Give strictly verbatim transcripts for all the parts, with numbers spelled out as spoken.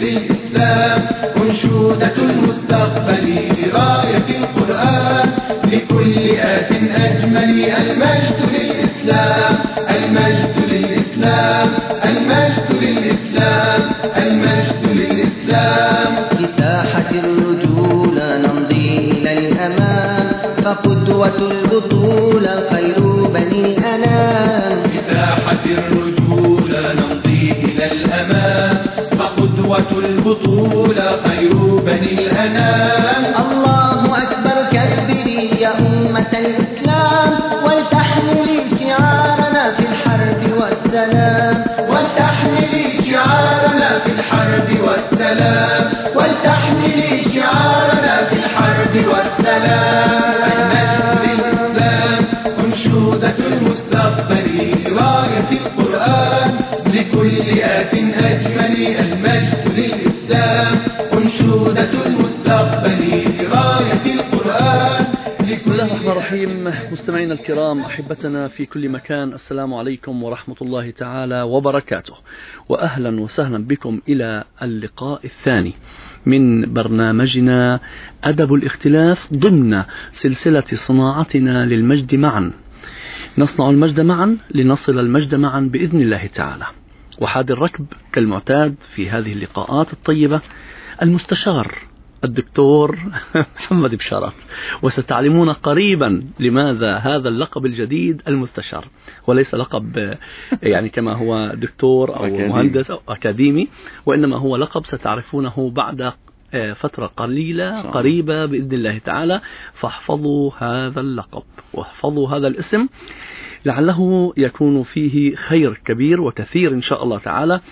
للإسلام، أنشودة المستقبل لراية القرآن، لكل آت أجمل. المجد للإسلام، المجد للإسلام، المجد للإسلام، المجد للإسلام. في ساحة الرجولة نمضي إلى الأمام، فقدوة البطولة خير بني الأنام. في ساحة الرجولة نمضي إلى الأمام، فقدوة البطولة خير بني الأنام. الله أكبر كبري يا أمة الإسلام، ولتحملي شعارنا في الحرب والسلام، ولتحملي شعارنا في الحرب والسلام، ولتحملي شعارنا في الحرب والسلام. المجد للإسلام، أنشودة المستقبل راية القرآن، لكل آت أجمل. المجد للإسلام، أنشودة المستقبل راية القرآن. بسم الله الرحمن الرحيم. مستمعينا الكرام، أحبتنا في كل مكان، السلام عليكم ورحمة الله تعالى وبركاته، وأهلا وسهلا بكم إلى اللقاء الثاني من برنامجنا أدب الاختلاف ضمن سلسلة صناعتنا للمجد معا. نصنع المجد معا لنصل المجد معا بإذن الله تعالى. وحاد الركب كالمعتاد في هذه اللقاءات الطيبة المستشار الدكتور محمد بشارات، وستعلمون قريبا لماذا هذا اللقب الجديد المستشار، وليس لقب يعني كما هو دكتور أو مهندس أو أكاديمي، وإنما هو لقب ستعرفونه بعد فترة قليلة قريبة بإذن الله تعالى. فاحفظوا هذا اللقب واحفظوا هذا الاسم، لعله يكون فيه خير كبير وكثير إن شاء الله تعالى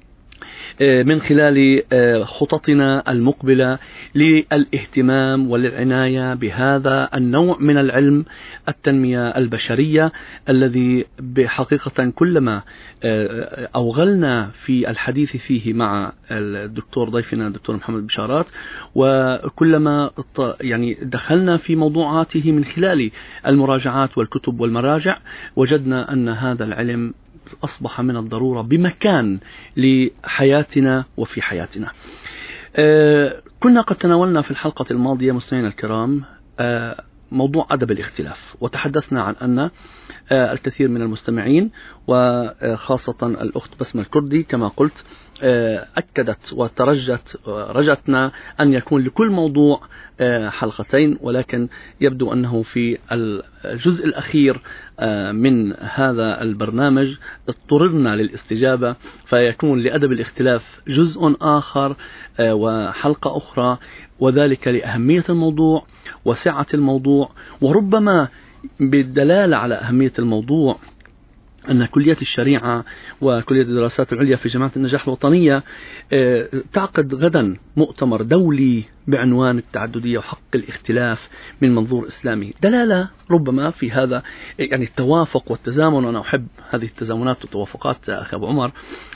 من خلال خططنا المقبلة للاهتمام والعناية بهذا النوع من العلم، التنمية البشرية، الذي بحقيقة كلما أوغلنا في الحديث فيه مع الدكتور ضيفنا الدكتور محمد بشارات، وكلما يعني دخلنا في موضوعاته من خلال المراجعات والكتب والمراجع، وجدنا أن هذا العلم أصبح من الضرورة بمكان لحياتنا وفي حياتنا. آه كنا قد تناولنا في الحلقة الماضية مستمعينا الكرام آه موضوع أدب الاختلاف، وتحدثنا عن أن آه الكثير من المستمعين وخاصة الأخت بسمة الكردي كما قلت آه أكدت وترجت رجتنا أن يكون لكل موضوع آه حلقتين، ولكن يبدو أنه في الجزء الأخير آه من هذا البرنامج اضطررنا للاستجابة، فيكون لأدب الاختلاف جزء آخر آه وحلقة أخرى، وذلك لأهمية الموضوع وسعة الموضوع، وربما بالدلالة على أهمية الموضوع أن كلية الشريعة وكلية الدراسات العليا في جامعة النجاح الوطنية تعقد غدا مؤتمر دولي بعنوان التعددية وحق الاختلاف من منظور إسلامي، دلالة ربما في هذا يعني التوافق والتزامن، وأنا أحب هذه التزامنات والتوافقات أخي أبو عمر،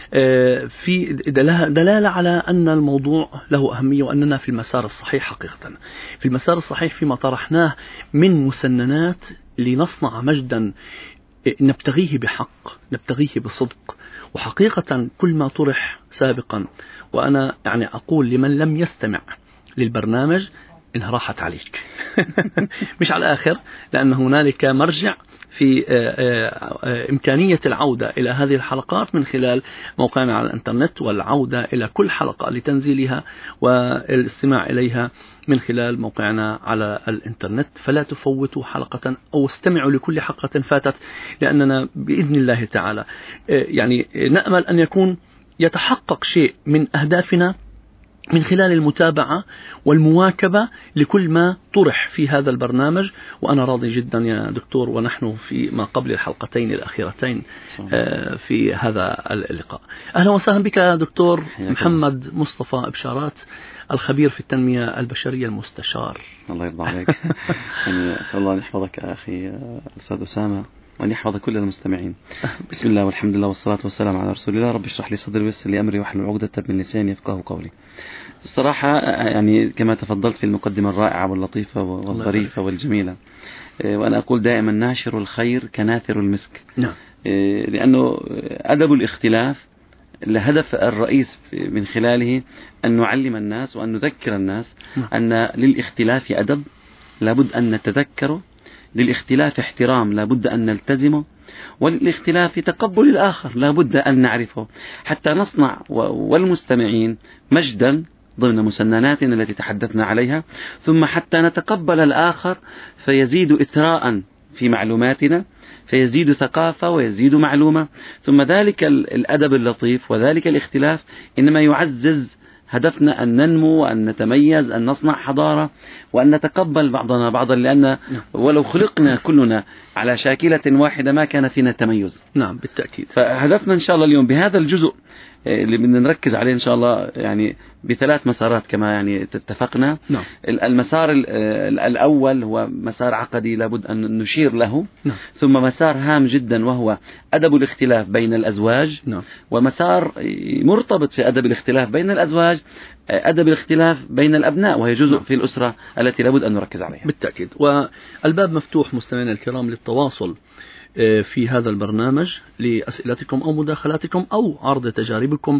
في دلالة على أن الموضوع له أهمية، وأننا في المسار الصحيح حقيقة، في المسار الصحيح فيما طرحناه من مسننات لنصنع مجدا نبتغيه بحق، نبتغيه بصدق. وحقيقة كل ما طرح سابقا، وأنا يعني أقول لمن لم يستمع للبرنامج إنها راحت عليك مش على الآخر، لأن هنالك مرجع في إمكانية العودة إلى هذه الحلقات من خلال موقعنا على الإنترنت، والعودة إلى كل حلقة لتنزيلها والاستماع إليها من خلال موقعنا على الإنترنت. فلا تفوتوا حلقة أو استمعوا لكل حلقة فاتت، لأننا بإذن الله تعالى يعني نأمل أن يكون يتحقق شيء من أهدافنا من خلال المتابعة والمواكبة لكل ما طرح في هذا البرنامج. وأنا راضي جدا يا دكتور، ونحن في ما قبل الحلقتين الأخيرتين في هذا اللقاء. أهلا وسهلا بك يا دكتور محمد مصطفى بشارات، الخبير في التنمية البشرية المستشار. الله يرضى عليك. يعني أسأل الله أن يحفظك أخي الأستاذ أسامة، وأن يحفظ كل المستمعين. بسم الله والحمد لله والصلاة والسلام على رسول الله. رب اشرح لي صدري ويسر لي أمري واحلل عقدة من لساني يفقهوا قولي. الصراحة يعني كما تفضلت في المقدمة الرائعة واللطيفة والظريفة والجميلة، وأنا أقول دائما ناشر الخير كناثر المسك. نعم. لأنه أدب الاختلاف الهدف الرئيس من خلاله أن نعلم الناس وأن نذكر الناس أن للاختلاف أدب لابد أن نتذكره، للاختلاف احترام لابد أن نلتزمه، وللاختلاف تقبل الآخر لابد أن نعرفه، حتى نصنع والمستمعين مجدا ضمن مسنناتنا التي تحدثنا عليها، ثم حتى نتقبل الآخر فيزيد إثراء في معلوماتنا، فيزيد ثقافة ويزيد معلومة. ثم ذلك الأدب اللطيف وذلك الاختلاف إنما يعزز هدفنا أن ننمو وأن نتميز، أن نصنع حضارة وأن نتقبل بعضنا بعضا، لأن ولو خلقنا كلنا على شاكلة واحدة ما كان فينا تميز. نعم بالتأكيد. فهدفنا إن شاء الله اليوم بهذا الجزء اللي بدنا نركز عليه إن شاء الله يعني بثلاث مسارات كما يعني اتفقنا. نعم. المسار الأول هو مسار عقدي لابد أن نشير له. نعم. ثم مسار هام جدا وهو أدب الاختلاف بين الأزواج. نعم. ومسار مرتبط في أدب الاختلاف بين الأزواج أدب الاختلاف بين الأبناء، وهي جزء في الأسرة التي لابد أن نركز عليها. بالتأكيد. والباب مفتوح مستمعينا الكرام للتواصل في هذا البرنامج لأسئلتكم أو مداخلاتكم أو عرض تجاربكم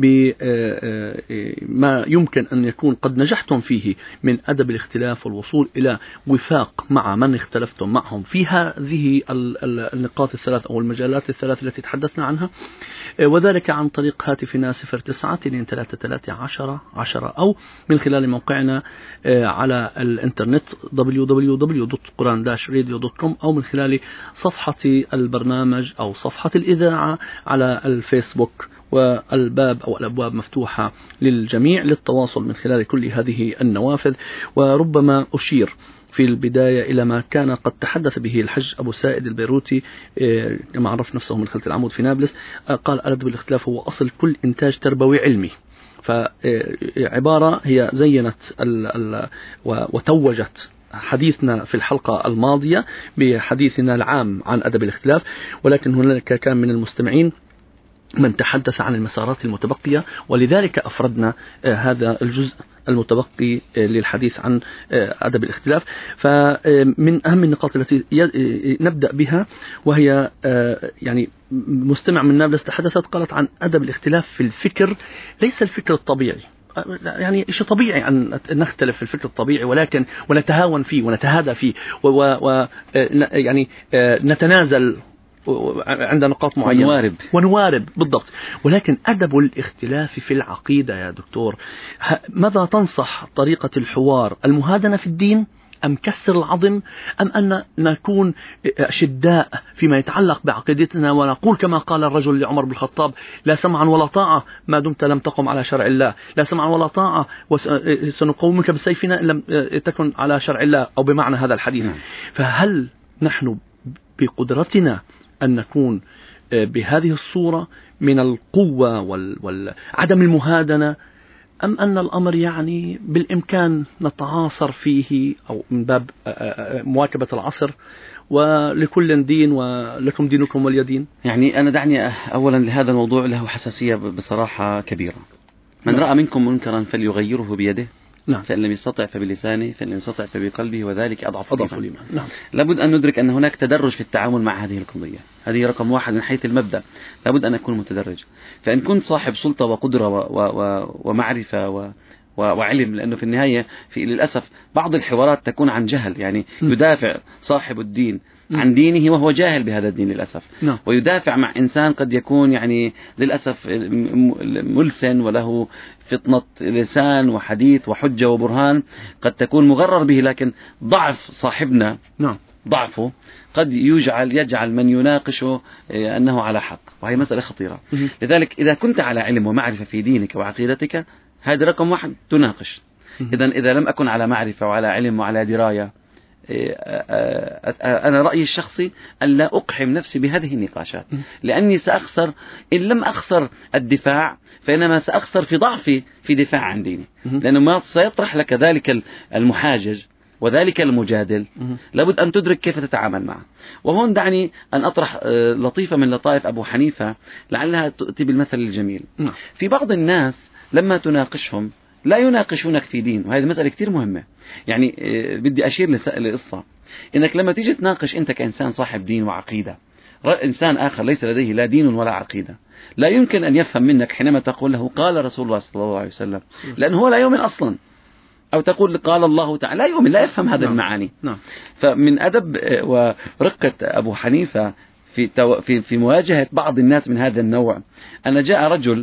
بما يمكن أن يكون قد نجحتم فيه من أدب الاختلاف والوصول إلى وفاق مع من اختلفتم معهم في هذه النقاط الثلاث أو المجالات الثلاث التي تحدثنا عنها، وذلك عن طريق هاتفنا صفر تسعة اثنين ثلاثة ثلاثة عشرة عشرة أو من خلال موقعنا على الإنترنت دبليو دبليو دبليو دوت قرآن داش راديو دوت كوم أو من خلال صفحة البرنامج أو صفحة الإذاعة على الفيسبوك. والباب أو الأبواب مفتوحة للجميع للتواصل من خلال كل هذه النوافذ. وربما أشير في البداية إلى ما كان قد تحدث به الحج أبو سائد البيروتي كما عرف نفسه من خلة العمود في نابلس، قال أدب الاختلاف هو أصل كل إنتاج تربوي علمي. فعبارة هي زينت وتوجت حديثنا في الحلقة الماضية بحديثنا العام عن أدب الاختلاف، ولكن هناك كان من المستمعين من تحدث عن المسارات المتبقية، ولذلك أفردنا هذا الجزء المتبقي للحديث عن أدب الاختلاف. فمن أهم النقاط التي نبدأ بها وهي يعني مستمع من نابلس تحدثت قالت عن أدب الاختلاف في الفكر، ليس الفكر الطبيعي، يعني شيء طبيعي أن نختلف في الفكر الطبيعي ولكن ونتهاون فيه ونتهادى فيه و يعني نتنازل عند نقاط معينة ونوارب ونوارب بالضبط. ولكن أدب الاختلاف في العقيدة يا دكتور، ماذا تنصح؟ طريقة الحوار، المهادنة في الدين أم كسر العظم، أم أن نكون شداء فيما يتعلق بعقيدتنا ونقول كما قال الرجل لعمر بن الخطاب: لا سمعا ولا طاعة ما دمت لم تقم على شرع الله، لا سمعا ولا طاعة وسنقومك بسيفنا إن لم تكن على شرع الله، أو بمعنى هذا الحديث. فهل نحن بقدرتنا أن نكون بهذه الصورة من القوة وعدم المهادنة، أم أن الأمر يعني بالإمكان نتعاصر فيه أو من باب مواكبة العصر ولكل دين ولكم دينكم ولي دين؟ يعني أنا دعني أولا لهذا الموضوع له حساسية بصراحة كبيرة. من رأى منكم منكرا فليغيره بيده. نعم. فإن لم يستطع فبلسانه، فإن لم يستطع فبقلبه، وذلك أضعف الإيمان. نعم. لابد أن ندرك أن هناك تدرج في التعامل مع هذه القضية. هذه رقم واحد من حيث المبدأ، لابد أن أكون متدرج. فإن كنت صاحب سلطة وقدرة و و و ومعرفة و وعلم، لأنه في النهاية في للأسف بعض الحوارات تكون عن جهل، يعني يدافع صاحب الدين عن دينه وهو جاهل بهذا الدين للأسف. نعم. ويدافع مع إنسان قد يكون يعني للأسف ملسن وله فطنة لسان وحديث وحجة وبرهان، قد تكون مغرر به، لكن ضعف صاحبنا نعم. ضعفه قد يجعل يجعل من يناقشه أنه على حق، وهي مسألة خطيرة. لذلك إذا كنت على علم ومعرفة في دينك وعقيدتك، هذا رقم واحد تناقش. إذا إذا لم أكن على معرفة وعلى علم وعلى دراية، أنا رأيي الشخصي أن لا أقحم نفسي بهذه النقاشات، لأني سأخسر. إن لم أخسر الدفاع فإنما سأخسر في ضعفي في دفاع عن ديني، لأنه ما سيطرح لك ذلك المحاجج وذلك المجادل، لابد أن تدرك كيف تتعامل معه. وهون دعني أن أطرح لطيفة من لطائف أبو حنيفة لعلها تؤتي بالمثل الجميل. في بعض الناس لما تناقشهم لا يناقشونك في دين، وهذه مسألة كتير مهمة. يعني بدي أشير لقصة، إنك لما تيجي تناقش أنت كإنسان صاحب دين وعقيدة إنسان آخر ليس لديه لا دين ولا عقيدة لا يمكن أن يفهم منك حينما تقول له قال رسول الله صلى الله عليه وسلم، لأنه هو لا يؤمن أصلا، أو تقول قال الله تعالى لا يؤمن، لا يفهم هذه المعاني. نعم. فمن أدب ورقة أبو حنيفة في في في مواجهة بعض الناس من هذا النوع، أن جاء رجل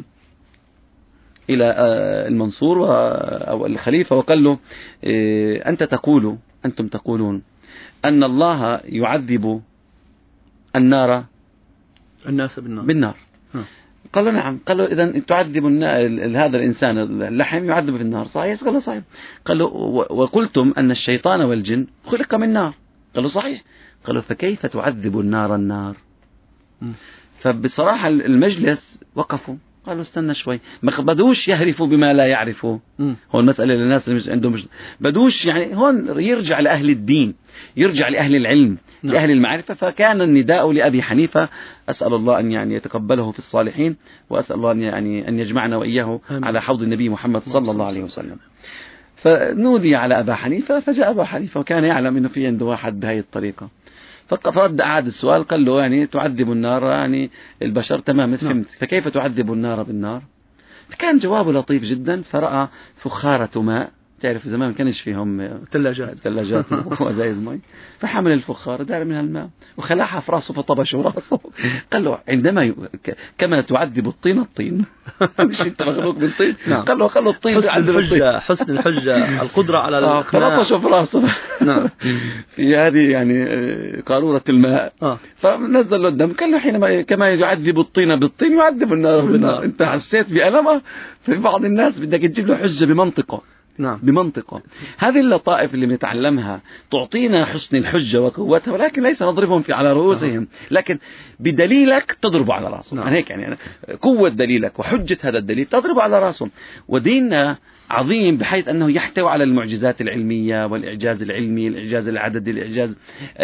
إلى المنصور أو الخليفة وقال له أنت تقول أنتم تقولون أن الله يعذب النار الناس بالنار, بالنار. قال له نعم. قال له إذا تعذب هذا الإنسان اللحم يعذب في النار، صحيح؟ قال له صحيح. قال له وقلتم أن الشيطان والجن خلق من نار، قال له صحيح. قال له فكيف تعذب النار النار؟ م. فبصراحة المجلس وقفوا قالوا استنى شوي، ما بدوش يهرفوا بما لا يعرفوا. هو المسألة للناس اللي عندهم مش بدوش، يعني هون يرجع لأهل الدين، يرجع لأهل العلم، نعم. لأهل المعرفة. فكان النداء لأبي حنيفة، أسأل الله أن يعني يتقبله في الصالحين، وأسأل الله أن يعني أن يجمعنا وإياه آمين. على حوض النبي محمد صلى الله عليه وسلم. فنودي على أبا حنيفة، فجاء أبا حنيفة وكان يعلم أنه في عنده واحد بهذه الطريقة، فرد أعاد السؤال قال له يعني تعذب النار يعني البشر، تمام فهمت، فكيف تعذب النار بالنار؟ فكان جوابه لطيف جدا. فرأى فخارة ماء، تعرف زمان كانش فيهم ثلاجات ثلاجات وازايز مي، فحمل الفخار دار منها الماء وخلعها في راسه فطبشه راسه. قال له عندما ي... كما تعذب الطين الطين مش انت مخلوق بالطين. نعم. قال له خلوا الطين حسن الحجة، حسن الحجة القدرة على الاقناع. فطبشه في راسه نعم في هذه يعني قارورة الماء. آه. فنزل له الدم. قال له حينما كما يعذب الطين بالطين يعذب النار بالنار. انت حسيت بألمه؟ في بعض الناس بدك تجيب له حجة بمنطقه. نعم. بمنطقه. هذه اللطائف اللي بنتعلمها تعطينا حسن الحجة وقوتها، ولكن ليس نضربهم في على رؤوسهم، لكن بدليلك تضرب على راسهم. نعم. هيك يعني قوة دليلك وحجة هذا الدليل تضرب على راسهم. وديننا عظيم بحيث أنه يحتوي على المعجزات العلمية والإعجاز العلمي، الإعجاز العددي، الإعجاز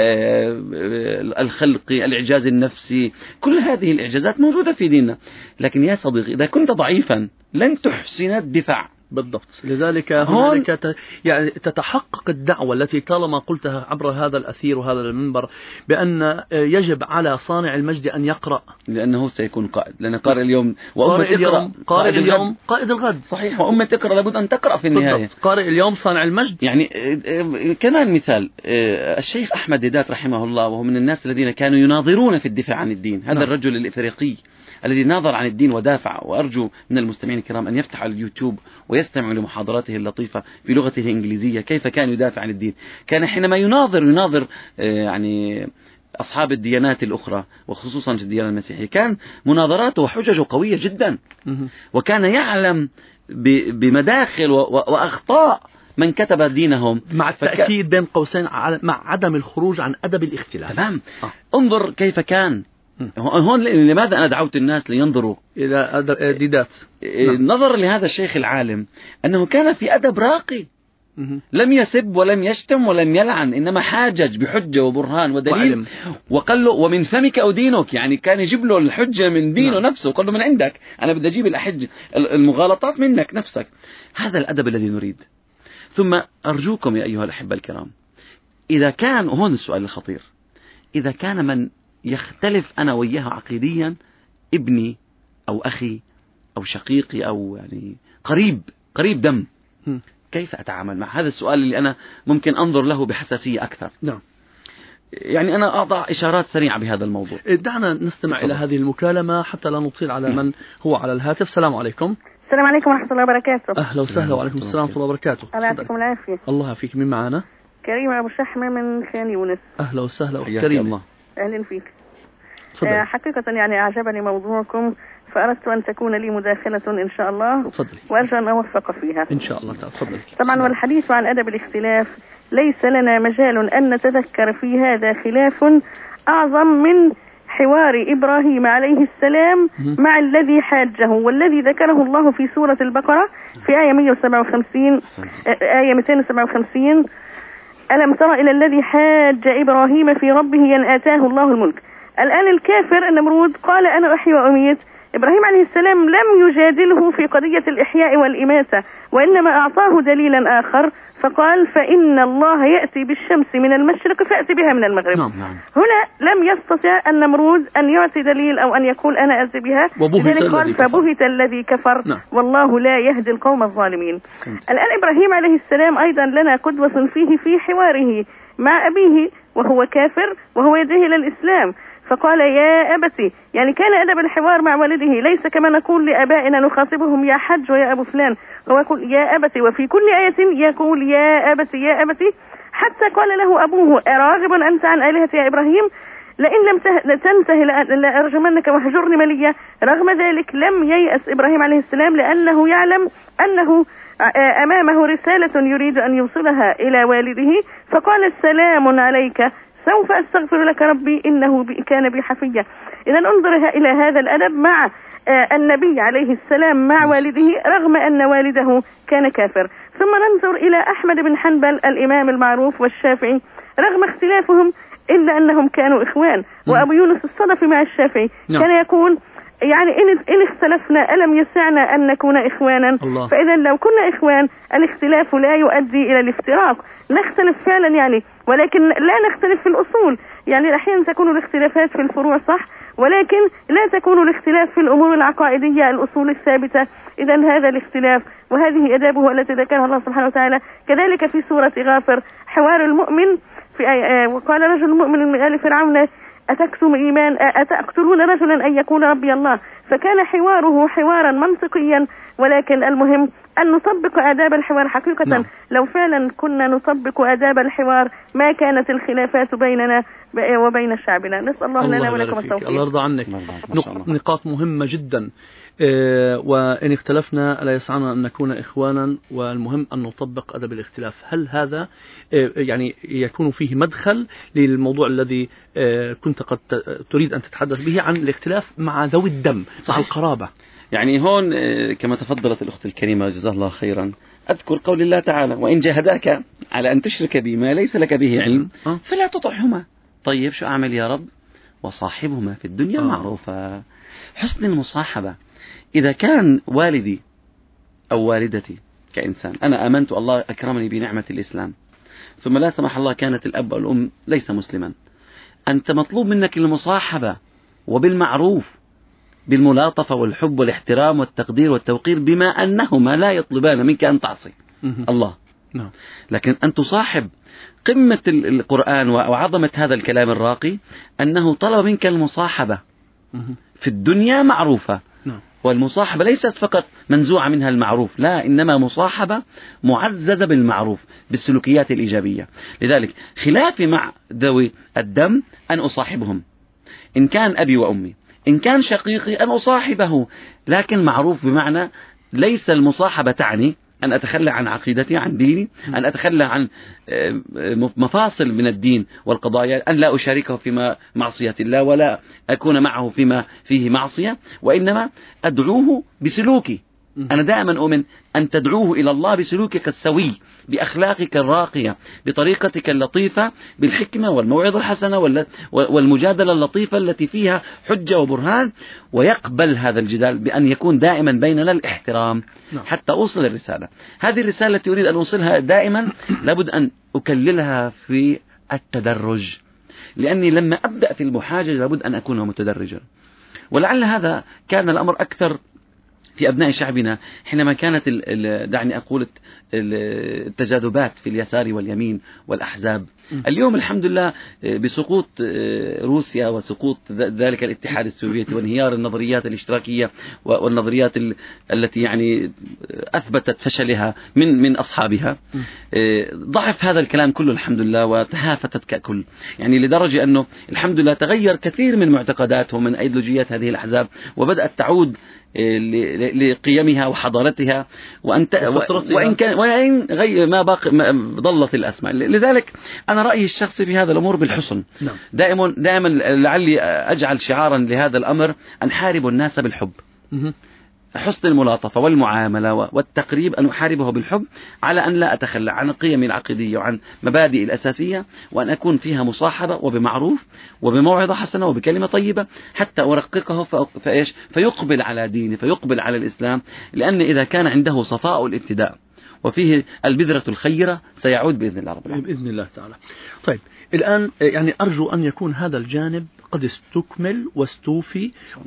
الخلقي، الإعجاز النفسي، كل هذه الإعجازات موجودة في ديننا. لكن يا صديقي إذا كنت ضعيفا لن تحسن الدفاع. بالضبط. لذلك هنالك ت... يعني تتحقق الدعوة التي طالما قلتها عبر هذا الأثير وهذا المنبر، بأن يجب على صانع المجد أن يقرأ، لأنه سيكون قائد، لأن قارئ اليوم وأمة تقرأ، قارئ اليوم قائد الغد. صحيح. وأمة تقرأ لابد أن تقرأ في النهاية. بالضبط. قارئ اليوم صانع المجد. يعني كمان مثال الشيخ أحمد ديدات رحمه الله، وهو من الناس الذين كانوا يناظرون في الدفاع عن الدين. هذا نعم. الرجل الإفريقي الذي ناظر عن الدين ودافع، وأرجو من المستمعين الكرام أن يفتحوا اليوتيوب ويستمعوا لمحاضراته اللطيفة في لغته الإنجليزية كيف كان يدافع عن الدين. كان حينما يناظر يناظر يعني أصحاب الديانات الأخرى وخصوصا في الديانة المسيحية، كان مناظراته وحججه قوية جدا، وكان يعلم بمداخل وأخطاء من كتب دينهم، مع التأكيد بين قوسين مع عدم الخروج عن أدب الاختلاف. تمام. آه. انظر كيف كان. هون لماذا أنا دعوت الناس لينظروا إلى ديدات. نظر لهذا الشيخ العالم أنه كان في أدب راقي، لم يسب ولم يشتم ولم يلعن، إنما حاجج بحجة وبرهان ودليل وعلم. وقال له ومن فمك أو دينك، يعني كان يجيب له الحجة من دينه نعم. نفسه، وقال له من عندك، أنا بدي أجيب الأحجة المغالطات منك نفسك. هذا الأدب الذي نريد. ثم أرجوكم يا أيها الأحبة الكرام، إذا كان، وهون السؤال الخطير، إذا كان من يختلف أنا وياه عقيديا ابني أو أخي أو شقيقي أو يعني قريب قريب دم، كيف أتعامل مع هذا السؤال اللي أنا ممكن أنظر له بحساسية أكثر؟ نعم. يعني أنا أضع إشارات سريعة بهذا الموضوع. دعنا نستمع إلى هذه المكالمة حتى لا نطيل على من هو على الهاتف. السلام عليكم. السلام عليكم ورحمة الله وبركاته. أهلا وسهلا. وعليكم السلام ورحمة الله وبركاته. الله يعطيكم العافية. الله يعافيك. من معنا؟ كريمة أبو شحمة من خان يونس. أهلا وسهلا كريمة. أهلا فيك. آه حقيقة يعني أعجبني موضوعكم، فأردت أن تكون لي مداخلة إن شاء الله. تفضلي. وأرجو أن أوفق فيها إن شاء الله. تفضلي. طبعا والحديث عن أدب الاختلاف ليس لنا مجال أن نتذكر في هذا خلاف أعظم من حوار إبراهيم عليه السلام مع الذي حاجه، والذي ذكره الله في سورة البقرة في آية مئة وسبعة وخمسين آية مئتين وسبعة وخمسين: ألم تر إلى الذي حاج إبراهيم في ربه أن آتاه الله الملك. الآن الكافر النمرود قال أنا أحيي وأميت، إبراهيم عليه السلام لم يجادله في قضية الإحياء والإماتة، وإنما أعطاه دليلا آخر فقال فإن الله يأتي بالشمس من المشرق فأتي بها من المغرب. نعم نعم. هنا لم يستطع النمرود أن يعطي دليل أو أن يقول أنا أتي بها، لذلك قال فبهت الذي كفر. نعم. والله لا يهدي القوم الظالمين. سمت. الآن إبراهيم عليه السلام أيضا لنا قدوة فيه في حواره مع أبيه وهو كافر وهو يدعيه إلى الإسلام، فقال يا أبتي، يعني كان أدب الحوار مع والده ليس كما نقول لأبائنا نخاطبهم يا حج ويا أبو فلان، هو يقول يا أبتي، وفي كل آية يقول يا أبتي يا أبتي، حتى قال له أبوه أراغب أنت عن آلهتي يا إبراهيم، لئن لم تنتهي لأرجمنك واهجرني مليا. رغم ذلك لم ييأس إبراهيم عليه السلام، لأنه يعلم أنه أمامه رسالة يريد أن يوصلها إلى والده، فقال السلام عليك سوف أستغفر لك ربي إنه كان بي حفيا. إذا انظر إلى هذا الأدب مع النبي عليه السلام مع والده رغم أن والده كان كافر. ثم ننظر إلى أحمد بن حنبل الإمام المعروف والشافعي، رغم اختلافهم إلا أنهم كانوا إخوان. وأبو يونس الصدفي مع الشافعي كان يقول يعني إن, إن اختلفنا ألم يسعنا أن نكون إخوانا؟ الله. فإذا لو كنا إخوان الاختلاف لا يؤدي إلى الافتراق، نختلف فعلا يعني، ولكن لا نختلف في الأصول. يعني أحيانا تكون الاختلافات في الفروع صح، ولكن لا تكون الاختلاف في الأمور العقائدية الأصول الثابتة. إذا هذا الاختلاف وهذه أدابه التي ذكرها الله سبحانه وتعالى. كذلك في سورة غافر حوار المؤمن في آه وقال رجل مؤمن من آل فرعون أتكتم إيمان أتقتلون رجلا أن يقول ربي الله، فكان حواره حوارا منطقيا. ولكن المهم أن نطبق آداب الحوار حقيقة. نعم. لو فعلا كنا نطبق آداب الحوار ما كانت الخلافات بيننا وبين شعبنا. نسأل الله, الله لنا ولكم التوفيق. الله يرضى عنك. نقاط مهمة جدا. إيه وإن اختلفنا لا يسعنا أن نكون إخوانا، والمهم أن نطبق أدب الاختلاف. هل هذا إيه يعني يكون فيه مدخل للموضوع الذي إيه كنت قد تريد أن تتحدث به عن الاختلاف مع ذوي الدم مع القرابة؟ يعني هون كما تفضلت الأخت الكريمة جزاها الله خيرا، أذكر قول الله تعالى وإن جاهداك على أن تشرك بي ما ليس لك به علم فلا تطعهما. طيب شو أعمل يا رب؟ وصاحبهما في الدنيا آه. معروفة. حسن المصاحبة. إذا كان والدي أو والدتي كإنسان أنا آمنت الله أكرمني بنعمة الإسلام، ثم لا سمح الله كانت الأب والأم ليس مسلما، أنت مطلوب منك المصاحبة وبالمعروف، بالملاطفة والحب والاحترام والتقدير والتوقير، بما أنهما لا يطلبان منك أن تعصي الله، لكن أن تصاحب. قمة القرآن وعظمة هذا الكلام الراقي أنه طلب منك المصاحبة في الدنيا معروفة، والمصاحبة ليست فقط منزوعة منها المعروف، لا، إنما مصاحبة معززة بالمعروف بالسلوكيات الإيجابية. لذلك خلافي مع ذوي الدم أن أصاحبهم، إن كان أبي وأمي، إن كان شقيقي أن أصاحبه، لكن معروف بمعنى ليس المصاحبة تعني أن أتخلى عن عقيدتي عن ديني، أن أتخلى عن مفاصل من الدين والقضايا، أن لا أشاركه فيما معصية الله ولا أكون معه فيما فيه معصية، وإنما أدعوه بسلوكي. أنا دائما أؤمن أن تدعوه إلى الله بسلوكك السوي، بأخلاقك الراقية، بطريقتك اللطيفة، بالحكمة والموعظة الحسنة والمجادلة اللطيفة التي فيها حجة وبرهان، ويقبل هذا الجدال بأن يكون دائما بيننا الاحترام حتى أوصل الرسالة. هذه الرسالة التي أريد أن أوصلها دائما لابد أن أكللها في التدرج، لأني لما أبدأ في المحاججة لابد أن أكون متدرجا. ولعل هذا كان الأمر أكثر في أبناء شعبنا حينما كانت دعني أقول التجاذبات في اليسار واليمين والأحزاب. اليوم الحمد لله بسقوط روسيا وسقوط ذلك الاتحاد السوفيتي وانهيار النظريات الاشتراكية والنظريات التي يعني أثبتت فشلها من من أصحابها، ضعف هذا الكلام كله الحمد لله وتهافتت ككل، يعني لدرجة أنه الحمد لله تغير كثير من معتقداتهم من أيديولوجيات هذه الأحزاب، وبدأت تعود لقيمها وحضارتها، وأنت وإن كان وإن غير ما باقي ظلت الأسماء. لذلك أنا رأيي الشخصي في هذا الأمور بالحسن. نعم. دائما دائما لعلي أجعل شعارا لهذا الأمر أن حاربوا الناس بالحب. حسن الملاطفة والمعاملة والتقريب، أن أحاربه بالحب على أن لا أتخلى عن قيمي العقيدية وعن مبادئي الأساسية، وأن أكون فيها مصاحبة وبمعروف وبموعظة حسنة وبكلمة طيبة حتى أرققه فإيش فيقبل على ديني، فيقبل على الإسلام. لأن إذا كان عنده صفاء الابتداء وفيه البذرة الخيرة سيعود بإذن الله رب العالمين. بإذن الله تعالى. طيب الآن يعني أرجو أن يكون هذا الجانب قد استكمل واستوفي،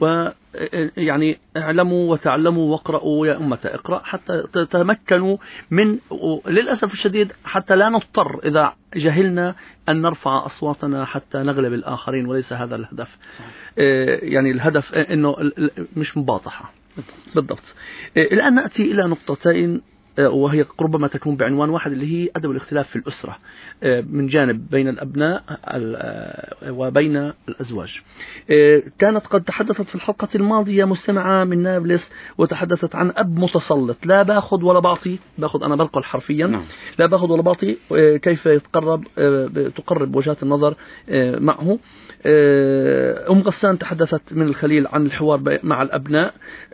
ويعني اعلموا وتعلموا واقرأوا يا أمة اقرأ حتى تتمكنوا من، للأسف الشديد حتى لا نضطر إذا جهلنا أن نرفع أصواتنا حتى نغلب الآخرين، وليس هذا الهدف. يعني الهدف أنه مش مباطحة بالضبط. الآن نأتي إلى نقطتين وهي ربما تكون بعنوان واحد، اللي هي أدب الاختلاف في الأسرة من جانب بين الأبناء وبين الأزواج. كانت قد تحدثت في الحلقة الماضية مستمعة من نابلس وتحدثت عن أب متسلط، لا باخذ ولا بعطي، باخذ أنا بنقل حرفيا، لا باخذ ولا بعطي، كيف يتقرب تقرب وجهات النظر معه. أم غسان تحدثت من الخليل عن الحوار مع الأبناء.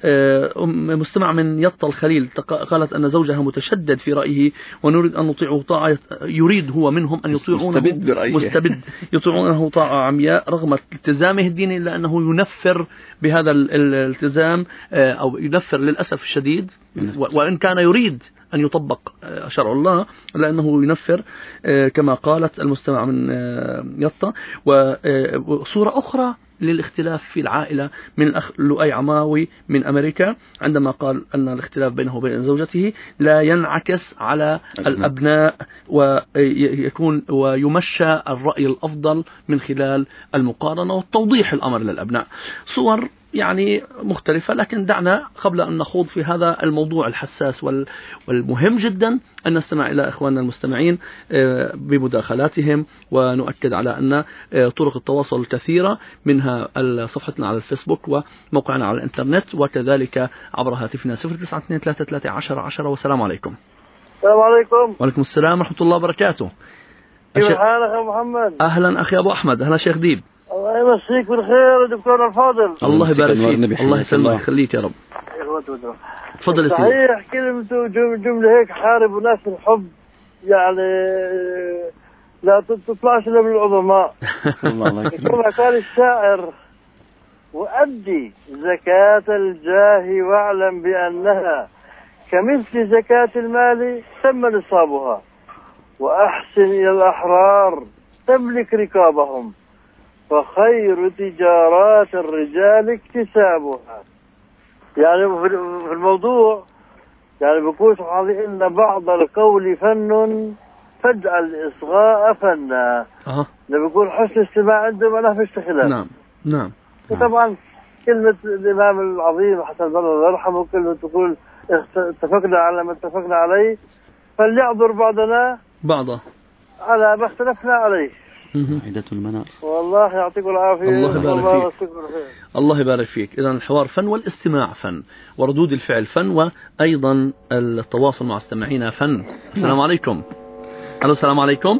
مستمع من يطل الخليل قالت أن زوجها متشدد في رأيه ونريد أن نطيعه طاعة، يريد هو منهم أن يطيعونه مستبد برأيه مستبد يطيعونه طاعة عمياء رغم التزامه الديني، إلا أنه ينفر بهذا الالتزام أو ينفر للأسف الشديد، وإن كان يريد أن يطبق شرع الله لأنه ينفر كما قالت المستمع من يطا. وصورة أخرى للاختلاف في العائلة من الأخ لؤي عماوي من أمريكا، عندما قال أن الاختلاف بينه وبين زوجته لا ينعكس على الأبناء ويكون ويمشى الرأي الأفضل من خلال المقارنة والتوضيح الأمر للأبناء. صور يعني مختلفة، لكن دعنا قبل أن نخوض في هذا الموضوع الحساس والمهم جدا أن نستمع إلى إخواننا المستمعين بمداخلاتهم، ونؤكد على أن طرق التواصل الكثيرة منها صفحتنا على الفيسبوك وموقعنا على الإنترنت وكذلك عبر هاتفنا صفر تسعة اثنين ثلاثة ثلاثة عشرة عشرة. والسلام عليكم. السلام عليكم. وعليكم السلام ورحمة الله وبركاته. كيف حالك يا محمد؟ أهلا أخي أبو أحمد. أهلا شيخ ديب. الله يمسيك بالخير دكتور الفاضل. الله يبارك فيك. الله يسلمك يخليك يا رب. تفضل يا سيدي. صحيح كلمته جملة هيك حاربوا ناس الحب، يعني لا تطلعش الا من العظماء. الله كما قال الشاعر: وأدي زكاة الجاه واعلم بأنها كمثل زكاة المال تم نصابها، وأحسن إلى الأحرار تملك ركابهم، فخير تجارات الرجال اكتسابها. يعني في الموضوع يعني بقول سبحانه: إن بعض القول فن فاجعل الإصغاء فنا. أه. بيقول حسن الاستماع عنده ما فيش خلاف. نعم نعم. وطبعا كلمة الإمام العظيم حسن البنا الله يرحمه كلمة تقول: اتفقنا على ما اتفقنا عليه فليعذر بعضنا بعضه على ما اختلفنا عليه. عدة المنار. والله يعطيكم العافية. الله يبارك فيك. الله يبارك فيك. إذن الحوار فن والاستماع فن وردود الفعل فن وأيضا التواصل مع استماعينا فن. السلام عليكم. ألو السلام عليكم.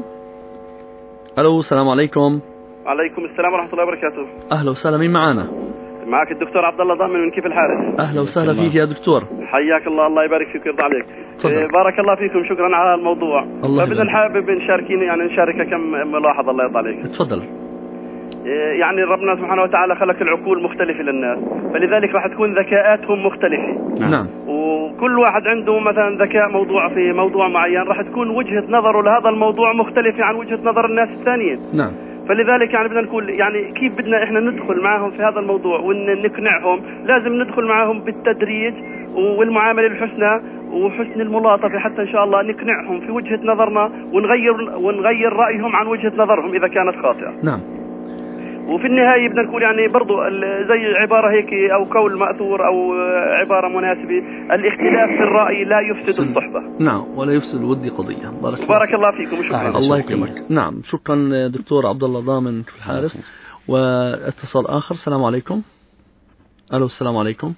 ألو السلام عليكم. عليكم السلام ورحمة الله وبركاته. أهلا وسهلا. مين معانا؟ معك الدكتور عبد الله ضامن من كيف الحارس. أهلا وسهلا فيك يا دكتور. حياك الله. الله يبارك فيك ويرضى عليك. إيه بارك الله فيكم. شكرا على الموضوع. فبدنا حابب نشاركين يعني نشارك كم ملاحظة. الله يرضى عليك. تفضل. إيه يعني ربنا سبحانه وتعالى خلق العقول مختلفة للناس، فلذلك راح تكون ذكاءاتهم مختلفة. نعم. وكل واحد عنده مثلا ذكاء موضوع في موضوع معين، راح تكون وجهة نظره لهذا الموضوع مختلفة عن وجهة نظر الناس الثانيين. نعم. فلذلك يعني بدنا نقول يعني كيف بدنا احنا ندخل معهم في هذا الموضوع ونقنعهم. لازم ندخل معهم بالتدريج والمعاملة الحسنى وحسن الملاطفة حتى ان شاء الله نقنعهم في وجهة نظرنا ونغير ونغير رأيهم عن وجهة نظرهم اذا كانت خاطئة. نعم. وفي النهاية بدنا نقول يعني برضو زي عبارة هيك أو قول مأثور أو عبارة مناسبة: الاختلاف في الرأي لا يفسد الصحبة. نعم ولا يفسد الود قضية. بارك, بارك الله فيكم وشكرا. الله يكرمك. نعم شكرا دكتور عبد الله ضامن في الحارس. واتصال آخر. السلام عليكم. ألو السلام عليكم.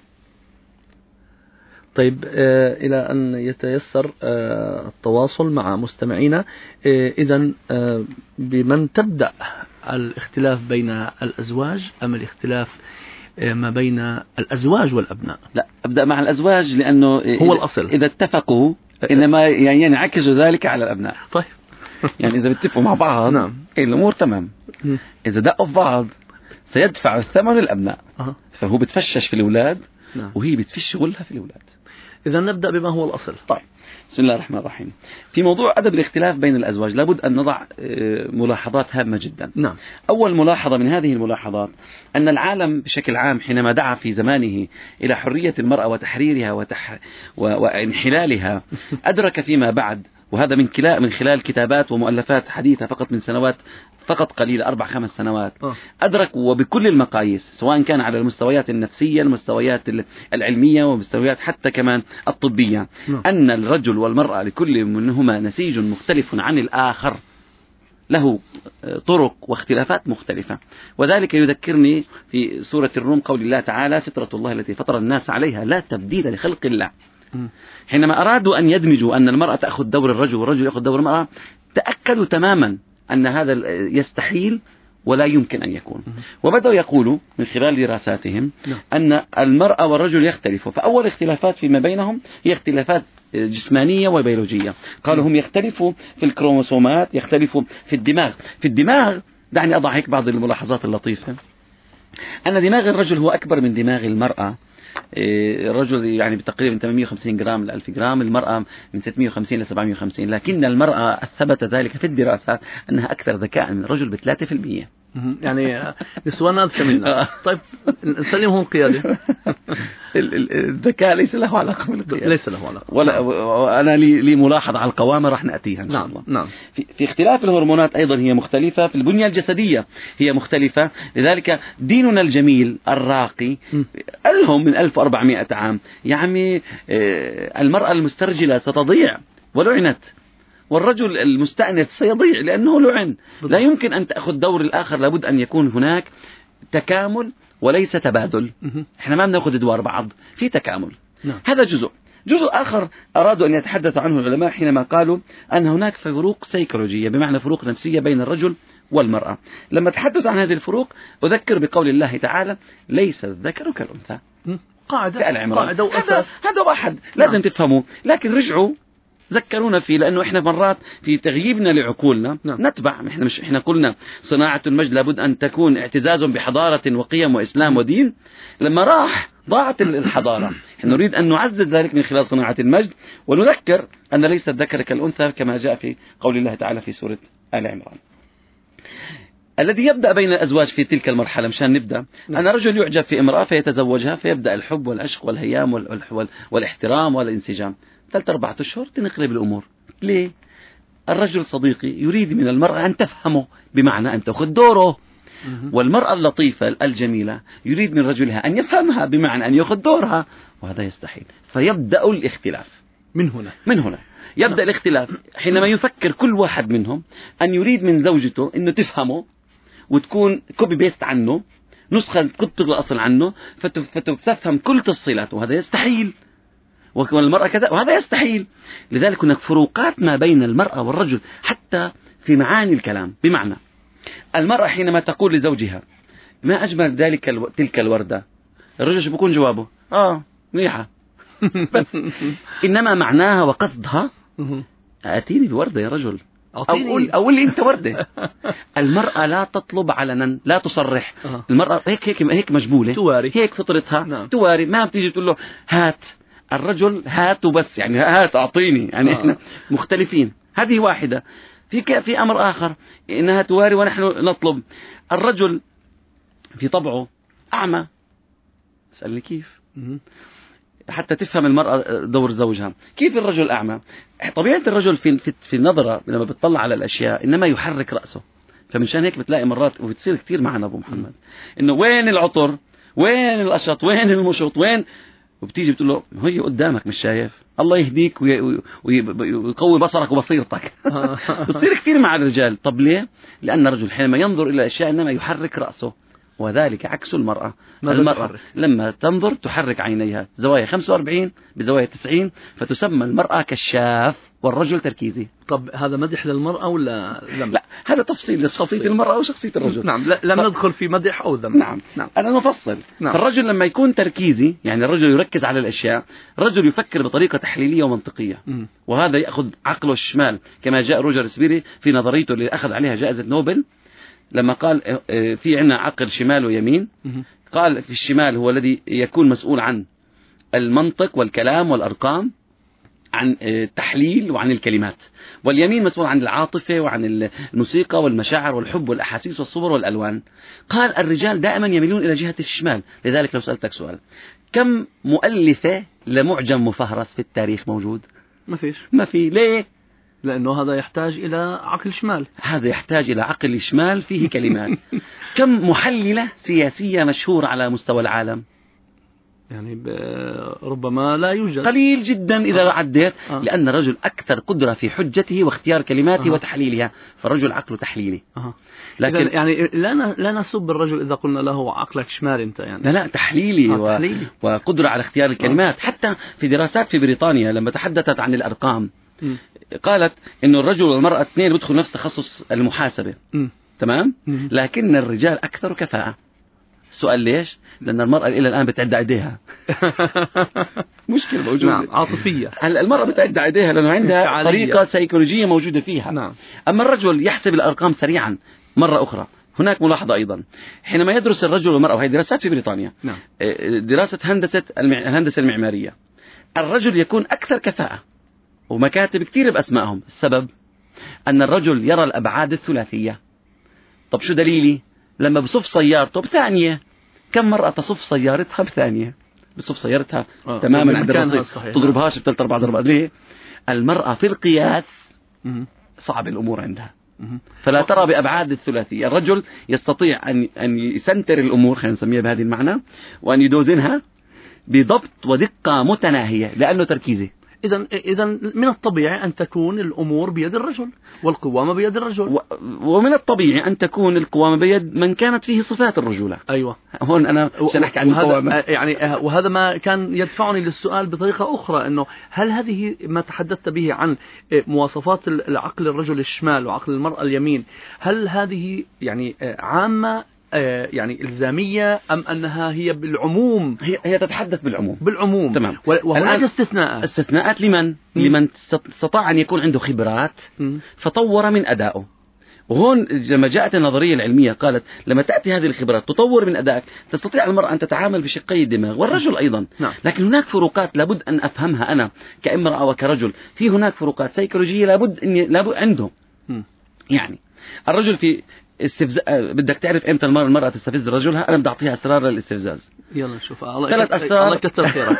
طيب آه إلى أن يتيسر آه التواصل مع مستمعينا، آه إذن آه بمن تبدأ الاختلاف بين الأزواج أم الاختلاف ما بين الأزواج والأبناء؟ لا، أبدأ مع الأزواج لأنه هو الأصل. إذا اتفقوا إنما يعني ينعكس ذلك على الأبناء. طيب يعني إذا بيتفقوا مع بعض نعم. الأمور تمام. إذا دقوا في بعض سيدفع الثمن الأبناء. أه. فهو بتفشش في الأولاد نعم. وهي بتفش شغلها في الأولاد. إذا نبدأ بما هو الأصل. طيب، بسم الله الرحمن الرحيم. في موضوع أدب الاختلاف بين الأزواج لابد أن نضع ملاحظات هامة جدا. نعم. أول ملاحظة من هذه الملاحظات أن العالم بشكل عام حينما دعا في زمانه إلى حرية المرأة وتحريرها وتح... وانحلالها أدرك فيما بعد، وهذا من كلا من خلال كتابات ومؤلفات حديثة فقط من سنوات فقط قليلة، أربع خمس سنوات، أدرك وبكل المقاييس سواء كان على المستويات النفسية، المستويات العلمية، ومستويات حتى كمان الطبية، أن الرجل والمرأة لكل منهما نسيج مختلف عن الآخر، له طرق واختلافات مختلفة. وذلك يذكرني في سورة الروم قول الله تعالى: فطرة الله التي فطر الناس عليها لا تبديل لخلق الله. حينما أرادوا أن يدمجوا أن المرأة تأخذ دور الرجل والرجل يأخذ دور المرأة، تأكدوا تماما أن هذا يستحيل ولا يمكن أن يكون. وبدأوا يقولوا من خلال دراساتهم أن المرأة والرجل يختلفوا، فأول اختلافات فيما بينهم هي اختلافات جسمانية وبيولوجية. قالوا هم يختلفوا في الكروموسومات، يختلفوا في الدماغ. في الدماغ دعني أضع هيك بعض الملاحظات اللطيفة، أن دماغ الرجل هو أكبر من دماغ المرأة. الرجل يعني بتقريبا ثمانمئة وخمسين جرام ل ألف جرام، المرأة من ستمئة وخمسين ل سبعمئة وخمسين، لكن المرأة ثبت ذلك في الدراسات أنها أكثر ذكاء من الرجل ب ثلاثة بالمئة. يعني نسوان أذكى منا. طيب نسلمهم قيادة. الذكاء ليس له علاقة بالقيادة، ليس له علاقة. ولا وأنا لي لي ملاحظة على القوامة راح نأتيها إن شاء الله. نعم. في, في اختلاف الهرمونات أيضا هي مختلفة، في البنية الجسدية هي مختلفة. لذلك ديننا الجميل الراقي لهم من ألف وأربعمئة عام، يا عمي المرأة المسترجلة ستضيع ولعنت، والرجل المستأنف سيضيع لأنه لعن. لا يمكن أن تأخذ دور الآخر، لابد أن يكون هناك تكامل وليس تبادل. احنا ما بناخذ ادوار بعض، في تكامل. نعم. هذا جزء. جزء آخر أرادوا أن يتحدثوا عنه العلماء حينما قالوا أن هناك فروق سيكولوجية، بمعنى فروق نفسية بين الرجل والمرأة. لما تحدث عن هذه الفروق أذكر بقول الله تعالى: ليس الذكر كالأنثى. قاعدة قاعدة وأساس. هذا واحد لازم نعم. تفهموا، لكن رجعوا ذكرونا فيه، لأنه إحنا مرات في تغييبنا لعقولنا نعم. نتبع. إحنا مش إحنا قلنا صناعة المجد لابد أن تكون اعتزاز بحضارة وقيم وإسلام ودين. لما راح ضاعت الحضارة. إحنا نريد أن نعزز ذلك من خلال صناعة المجد، ونذكر أن ليس الذكر كالأنثى كما جاء في قول الله تعالى في سورة آل عمران. الذي يبدأ بين الأزواج في تلك المرحلة مشان نبدأ نعم. أن رجل يعجب في امرأة فيتزوجها، فيبدأ الحب والعشق والهيام والاحترام والانسجام. ثلاثة أربعة أشهر تنقلب الأمور. ليه؟ الرجل صديقي يريد من المرأة أن تفهمه، بمعنى أن تأخذ دوره. والمرأة اللطيفة الجميلة يريد من رجلها أن يفهمها، بمعنى أن يأخذ دورها، وهذا يستحيل. فيبدأ الاختلاف من هنا من هنا يبدأ الاختلاف حينما يفكر كل واحد منهم أن يريد من زوجته أنه تفهمه وتكون كوبي بيست عنه، نسخة طبق الأصل عنه، فتفهم كل تفصيلاته، وهذا يستحيل. والمرأة كذا، وهذا يستحيل. لذلك هناك فروقات ما بين المرأة والرجل حتى في معاني الكلام. بمعنى المرأة حينما تقول لزوجها: ما أجمل ذلك الو... تلك الوردة، الرجل شو بيكون جوابه؟ آه منيحة. إنما معناها وقصدها: أتيني بوردة يا رجل، أو قول أو لي أنت وردة. المرأة لا تطلب علنا، لا تصرح. المرأة هيك هيك هيك مجبولة، تواري، هيك فطرتها. نعم. تواري، ما بتيجي تقول له هات. الرجل هات وبس، يعني هات أعطيني، يعني آه. إحنا مختلفين. هذه واحدة. في في أمر آخر إنها تواري ونحن نطلب. الرجل في طبعه أعمى. اسألني كيف؟ حتى تفهم المرأة دور زوجها. كيف الرجل أعمى؟ طبيعة الرجل في في, في النظرة لما بتطلع على الأشياء إنما يحرك رأسه. فمنشان هيك بتلاقي مرات، وبتصير كتير معنا أبو محمد، إنه وين العطر، وين القشط، وين المشط، وين، وبتيجي بتقول له هي قدامك مش شايف، الله يهديك ويقوي بصرك وبصيرتك. بتصير كتير مع الرجال. طب ليه؟ لأن الرجل حينما ينظر إلى الأشياء إنما يحرك رأسه، وذلك عكس المرأة. ماذا المرأة تحرك؟ لما تنظر تحرك عينيها زوايا خمسة وأربعين بزوايا تسعين، فتسمى المرأة كشاف والرجل تركيزي. طب هذا مدح للمرأة ولا ذم؟ لا، هذا تفصيل لشخصية المرأة وشخصية الرجل. نعم، لا لم ف... ندخل في مدح أو ذم. نعم. نعم. أنا مفصل. نعم. فالرجل لما يكون تركيزي، يعني الرجل يركز على الأشياء، الرجل يفكر بطريقة تحليلية ومنطقية، م. وهذا يأخذ عقله الشمال، كما جاء روجر سبيري في نظريته اللي أخذ عليها جائزة نوبل، لما قال في عنا عقل شمال ويمين. م. قال في الشمال هو الذي يكون مسؤول عن المنطق والكلام والأرقام، عن التحليل وعن الكلمات، واليمين مسؤول عن العاطفة وعن الموسيقى والمشاعر والحب والأحاسيس والصور والألوان. قال الرجال دائما يميلون إلى جهة الشمال. لذلك لو سألتك سؤال، كم مؤلفة لمعجم مفهرس في التاريخ موجود؟ ما فيش. ما في. ليه؟ لأنه هذا يحتاج إلى عقل شمال. هذا يحتاج إلى عقل شمال فيه كلمات. كم محللة سياسية مشهورة على مستوى العالم؟ يعني ربما لا يوجد، قليل جدا إذا آه. عديت. آه. لأن الرجل أكثر قدرة في حجته واختيار كلماته آه. وتحليلها، فالرجل عقله تحليلي. آه. لكن يعني لا لا نسب الرجل إذا قلنا له عقلك شمال أنت، يعني لا لا تحليلي, آه. و... تحليلي. وقدرة على اختيار الكلمات. آه. حتى في دراسات في بريطانيا لما تحدثت عن الأرقام م. قالت إنه الرجل والمرأة اثنين بيدخلوا نفس تخصص المحاسبة. م. تمام. م. لكن الرجال أكثر كفاءة. السؤال ليش؟ لأن المرأة إلى الآن بتعد أيديها. مشكلة موجودة. نعم. عاطفية. المرأة بتعد أيديها لأنه عندها طريقة سيكولوجية موجودة فيها. نعم. أما الرجل يحسب الأرقام سريعا. مرة أخرى هناك ملاحظة أيضا، حينما يدرس الرجل والمرأة، وهي دراسات في بريطانيا، نعم. دراسة هندسة المع... الهندسة المعمارية، الرجل يكون أكثر كفاءة ومكاتب كثير بأسمائهم. السبب أن الرجل يرى الأبعاد الثلاثية. طب شو دليلي؟ لما بصف سيارته بثانية. كم مرأة تصف سيارتها بثانية؟ بتصف سيارتها آه. تماما عند الرصيف، تضربهاش بثلاث أربع ضربات. ليه؟ المرأة في القياس صعب الأمور عندها، فلا ترى بأبعاد الثلاثية. الرجل يستطيع أن أن يسنتر الأمور، خلينا نسميها بهذه المعنى، وأن يدوزنها بضبط ودقة متناهية لأنه تركيزي. إذا إذا من الطبيعي أن تكون الأمور بيد الرجل والقوامة بيد الرجل، و... ومن الطبيعي أن تكون القوامة بيد من كانت فيه صفات الرجولة. أيوة. هون أنا سنحكي عن القوامة. يعني وهذا ما كان يدفعني للسؤال بطريقة أخرى، إنه هل هذه ما تحدثت به عن مواصفات العقل الرجل الشمال وعقل المرأة اليمين، هل هذه يعني عامة يعني إلزامية أم أنها هي بالعموم؟ هي, هي تتحدث بالعموم. بالعموم. تمام. وهناك استثناءات. استثناءات لمن؟ م. لمن استطاع أن يكون عنده خبرات م. فطور من أدائه. وهون لما جاءت النظرية العلمية قالت لما تأتي هذه الخبرات تطور من أدائك، تستطيع المرأة أن تتعامل بشقي الدماغ والرجل أيضا. نعم. لكن هناك فروقات لابد أن أفهمها أنا كامرأة وكرجل. في هناك فروقات سيكولوجية لابد أن لابد عنده. م. يعني الرجل في استفزاز، بدك تعرف امتى المرأة تستفز رجلها؟ أنا بدي أعطيها أسرار للاستفزاز. يلا نشوف. ثلاث أسرار. الله يكثر خيرك.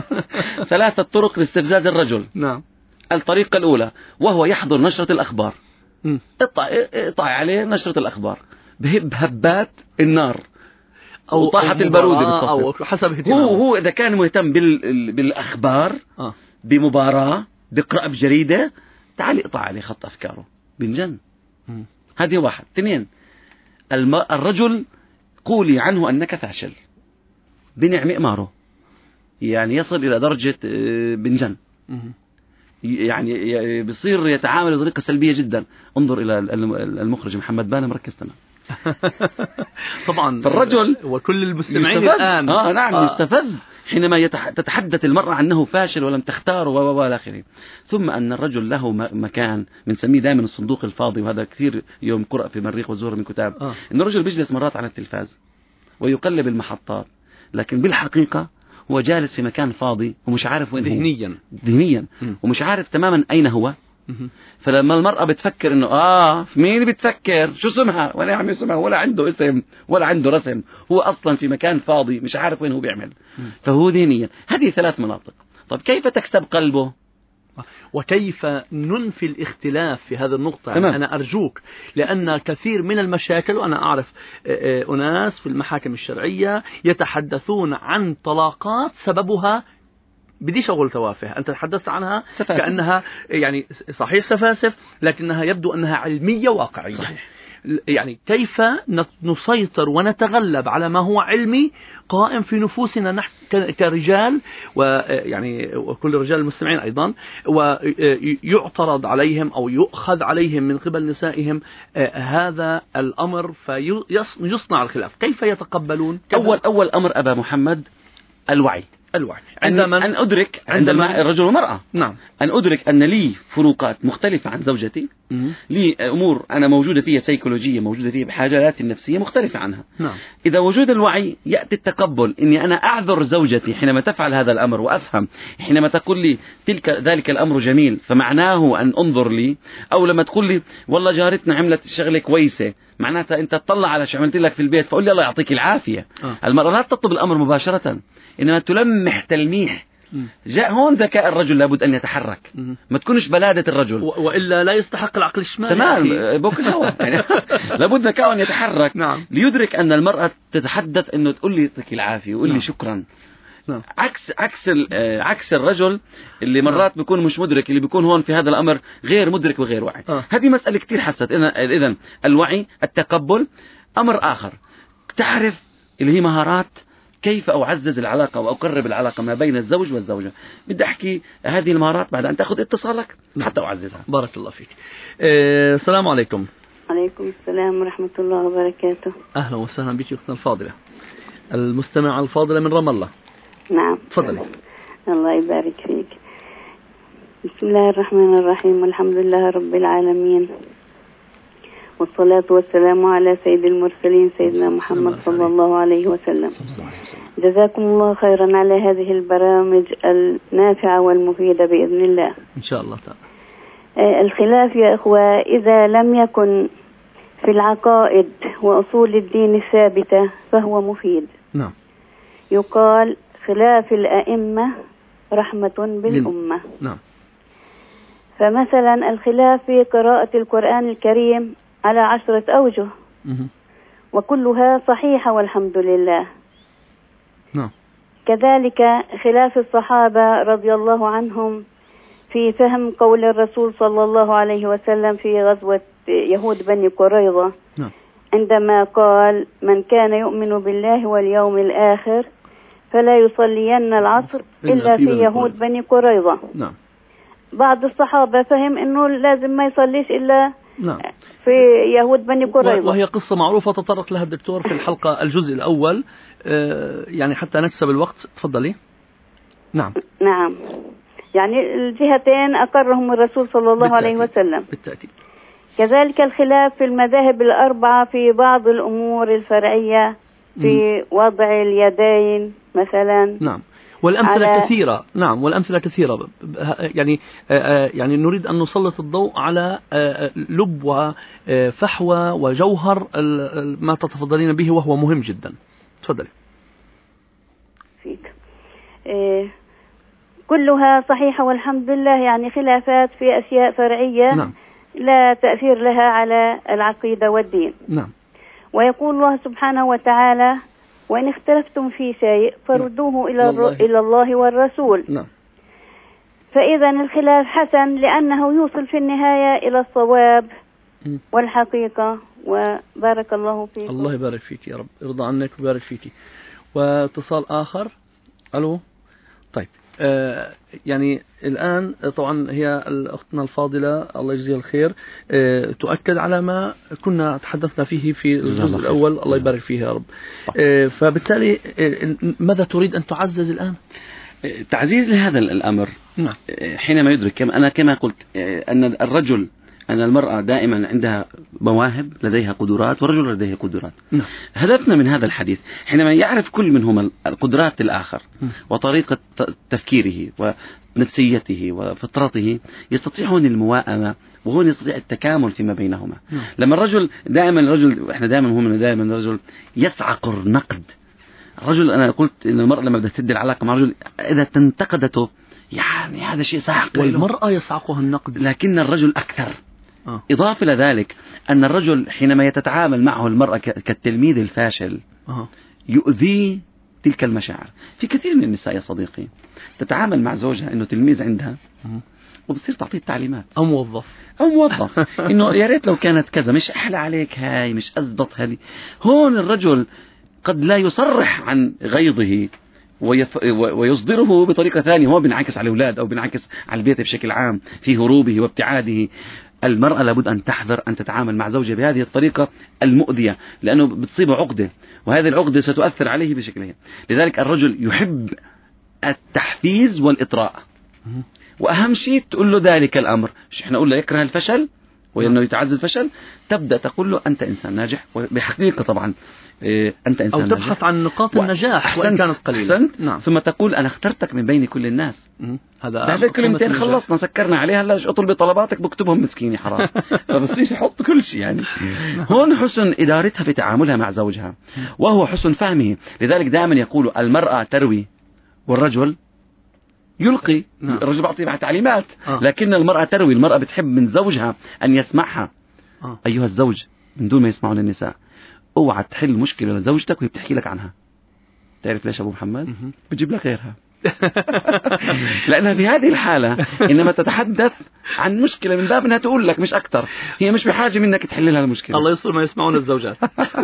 ثلاثة طرق لاستفزاز الرجل. نعم. الطريقة الأولى وهو يحضر نشرة الأخبار. م. اقطع اقطع عليه نشرة الأخبار بهبات النار أو طاحة البارودة، أو حسب اهتمامه. هو هو إذا كان مهتم بال بالأخبار آه. بمباراة بقرأ بجريدة، تعال اقطع عليه خط أفكاره بنجن. م. هذه واحد. اثنين، الم... الرجل قولي عنه أنك فاشل بنعم إماره، يعني يصل إلى درجة بنجن، يعني بصير يتعامل بطريقة سلبية جدا. انظر إلى المخرج محمد بان مركز تمام. طبعا. فالرجل وكل المستمعين الآن آه نعم آه. يستفز حينما يتح... تتحدث المرأة عنه فاشل ولم تختاره و و آخره. ثم أن الرجل له مكان بنسميه دائما الصندوق الفاضي، وهذا كثير يوم قرأ في مريخ والزهر من كتاب. آه. إن الرجل بيجلس مرات على التلفاز ويقلب المحطات، لكن بالحقيقة هو جالس في مكان فاضي ومش عارف وين ذهنيا هو ذهنيا ومش عارف تماما أين هو. فلما المرأة بتفكر إنه آه في مين بتفكر شو اسمها ولا عم اسمها ولا عنده اسم ولا عنده رسم، هو أصلا في مكان فاضي مش عارف وين هو بيعمل، فهو ذهنيا. هذه ثلاث مناطق. طب كيف تكسب قلبه؟ وكيف ننفي الاختلاف في هذه النقطة؟ تمام. أنا أرجوك، لأن كثير من المشاكل، وأنا أعرف أناس في المحاكم الشرعية يتحدثون عن طلاقات سببها بديش أقول توافه، أنت تحدثت عنها سفاسف. كأنها يعني صحيح سفاسف، لكنها يبدو أنها علمية واقعية. صحيح. يعني كيف نسيطر ونتغلب على ما هو علمي قائم في نفوسنا نحن كرجال، ويعني وكل رجال المستمعين أيضا، ويعترض عليهم أو يؤخذ عليهم من قبل نسائهم هذا الأمر فيصنع الخلاف. كيف يتقبلون؟ أول أول أمر أبا محمد الوعي. الوعي عندما أن أدرك عندما الرجل والمرأة، نعم، أن أدرك أن لي فروقات مختلفة عن زوجتي، لي أمور أنا موجودة فيها سيكولوجية، موجودة فيها بحاجات النفسية مختلفة عنها. نعم. إذا وجود الوعي يأتي التقبل، إني أنا أعذر زوجتي حينما تفعل هذا الأمر، وأفهم حينما تقول لي تلك ذلك الأمر جميل فمعناه أن أنظر لي، أو لما تقول لي والله جارتنا عملت شغلة كويسة معناتها أنت تطلع على شو عملت لك في البيت فقول لي الله يعطيك العافية. آه. المرأة لا تطلب الأمر مباشرة، إنما تلمح تلميح. جاء هون ذكاء الرجل لابد أن يتحرك، ما تكونش بلادة الرجل، وإلا لا يستحق العقل الشمالي. تمام، بوك الهوى يعني لابد ذكاء أن يتحرك. نعم. ليدرك أن المرأة تتحدث أنه تقول لي يعطيك العافية وقول لي نعم. شكرا. نعم. عكس عكس عكس الرجل اللي مرات نعم. بيكون مش مدرك، اللي بيكون هون في هذا الأمر غير مدرك وغير واعي. آه. هذه مسألة كتير حساسة. إذن الوعي، التقبل. أمر آخر تعرف اللي هي مهارات كيف أعزز العلاقة وأقرب العلاقة ما بين الزوج والزوجة. بدي أحكي هذه المهارات بعد أن تأخذ اتصالك حتى أعززها. بارك الله فيك. أه السلام عليكم. عليكم السلام ورحمة الله وبركاته. أهلا وسهلا بك أختنا الفاضلة، المستمعة الفاضلة من رام الله. نعم. تفضلي. الله يبارك فيك. بسم الله الرحمن الرحيم، والحمد لله رب العالمين، والصلاة والسلام على سيد المرسلين سيدنا محمد صلى الله عليه وسلم. جزاكم الله خيرا على هذه البرامج النافعة والمفيدة بإذن الله إن شاء الله تعالى. آه الخلاف يا إخوة إذا لم يكن في العقائد وأصول الدين الثابتة فهو مفيد. نعم. يقال خلاف الأئمة رحمة بالأمة. نعم. فمثلا الخلاف في قراءة القرآن الكريم على عشرة أوجه مه. وكلها صحيحة والحمد لله. نعم. كذلك خلاف الصحابة رضي الله عنهم في فهم قول الرسول صلى الله عليه وسلم في غزوة يهود بني قريظة. نعم. عندما قال من كان يؤمن بالله واليوم الآخر فلا يصلين العصر إلا في يهود بني قريظة. نعم. بعض الصحابة فهم أنه لازم ما يصليش إلا نعم. في يهود بني قريظة، وهي قصة معروفة تطرق لها الدكتور في الحلقة الجزء الأول، يعني حتى نكسب الوقت. تفضلي. نعم. نعم، يعني الجهتين أقرهم الرسول صلى الله بالتأكيد. عليه وسلم. بالتأكيد. كذلك الخلاف في المذاهب الأربعة في بعض الأمور الفرعية في م. وضع اليدين مثلا. نعم. والأمثلة كثيرة. نعم، والأمثلة كثيرة. يعني يعني نريد أن نسلط الضوء على لب وفحوى وجوهر ما تتفضلين به وهو مهم جدا. تفضلي. فيك. إيه كلها صحيحة والحمد لله، يعني خلافات في أشياء فرعية. نعم. لا تأثير لها على العقيدة والدين. نعم. ويقول الله سبحانه وتعالى وإن اختلفتم في شيء فردوه إلى, الله. إلى الله والرسول. نعم. فإذا الخلاف حسن لأنه يوصل في النهاية إلى الصواب م. والحقيقة. وبارك الله فيك. الله يبارك فيك يا رب، يرضى عنك ويبارك فيك. واتصال آخر. ألو. طيب آه يعني الآن طبعا هي أختنا الفاضلة الله يجزيها الخير آه تؤكد على ما كنا تحدثنا فيه في الجزء الأول. الله يبارك فيها يا رب. آه فبالتالي آه ماذا تريد أن تعزز الآن؟ تعزيز لهذا الأمر. نعم. حينما يدرك كما أنا كما قلت أن الرجل أن المرأة دائما عندها مواهب، لديها قدرات، والرجل لديه قدرات. نعم. هدفنا من هذا الحديث حينما يعرف كل منهما القدرات الآخر وطريقة تفكيره ونفسيته وفطرته يستطيع هون المواءمة، وهون يستطيع التكامل فيما بينهما. نعم. لما الرجل دائما الرجل احنا دائما هم دائما الرجل يصعق النقد. الرجل أنا قلت إن المرأة لما بدها تدي العلاقة مع الرجل إذا تنتقدته يعني هذا شيء صعق، والمرأة يصعقها النقد، لكن الرجل أكثر. آه. إضافة إلى ذلك أن الرجل حينما يتعامل معه المرأة كالتلميذ الفاشل آه. يؤذيه تلك المشاعر. في كثير من النساء يا صديقي تتعامل مع زوجها إنه تلميذ عندها وبصير تعطيه التعليمات، أو موظف أو موظف إنه يا ريت لو كانت كذا، مش أحلى عليك هاي، مش أزبط هذه. هون الرجل قد لا يصرح عن غيظه ويف... ويصدره بطريقة ثانية، هو بينعكس على الأولاد أو بينعكس على البيت بشكل عام في هروبه وابتعاده. المرأة لابد أن تحذر أن تتعامل مع زوجها بهذه الطريقة المؤذية، لأنه بتصيبه عقدة، وهذه العقدة ستؤثر عليه بشكلها. لذلك الرجل يحب التحفيز والإطراء، وأهم شيء تقول له ذلك الأمر. مش إحنا نقول له يكره الفشل وإنه يتعزز الفشل، تبدأ تقول له أنت إنسان ناجح، وبحقيقة طبعا إيه أنت إنسان أو تبحث ناجح. عن نقاط النجاح وإن كانت قليلة. نعم. ثم تقول أنا اخترتك من بين كل الناس. هذا هذا كلمتين خلصنا سكرنا عليها. هلا اطلب بطلباتك بكتبهم مسكيني حرام. فبصير يحط كل شيء يعني. هون حسن إدارتها في تعاملها مع زوجها، وهو حسن فهمه. لذلك دائما يقول المرأة تروي والرجل يلقي. نعم. الرجل بيعطي مع تعليمات، آه. لكن المرأة تروي. المرأة بتحب من زوجها أن يسمعها. آه. أيها الزوج، من دون ما يسمعون النساء، اوعى تحل مشكلة لزوجتك وهي بتحكي لك عنها. تعرف ليش أبو محمد؟ بتجيب لك غيرها. لأنها في هذه الحالة إنما تتحدث عن مشكلة من باب أنها تقول لك مش أكتر. هي مش بحاجة منك تحل لها المشكلة. الله يستر ما يسمعون الزوجات.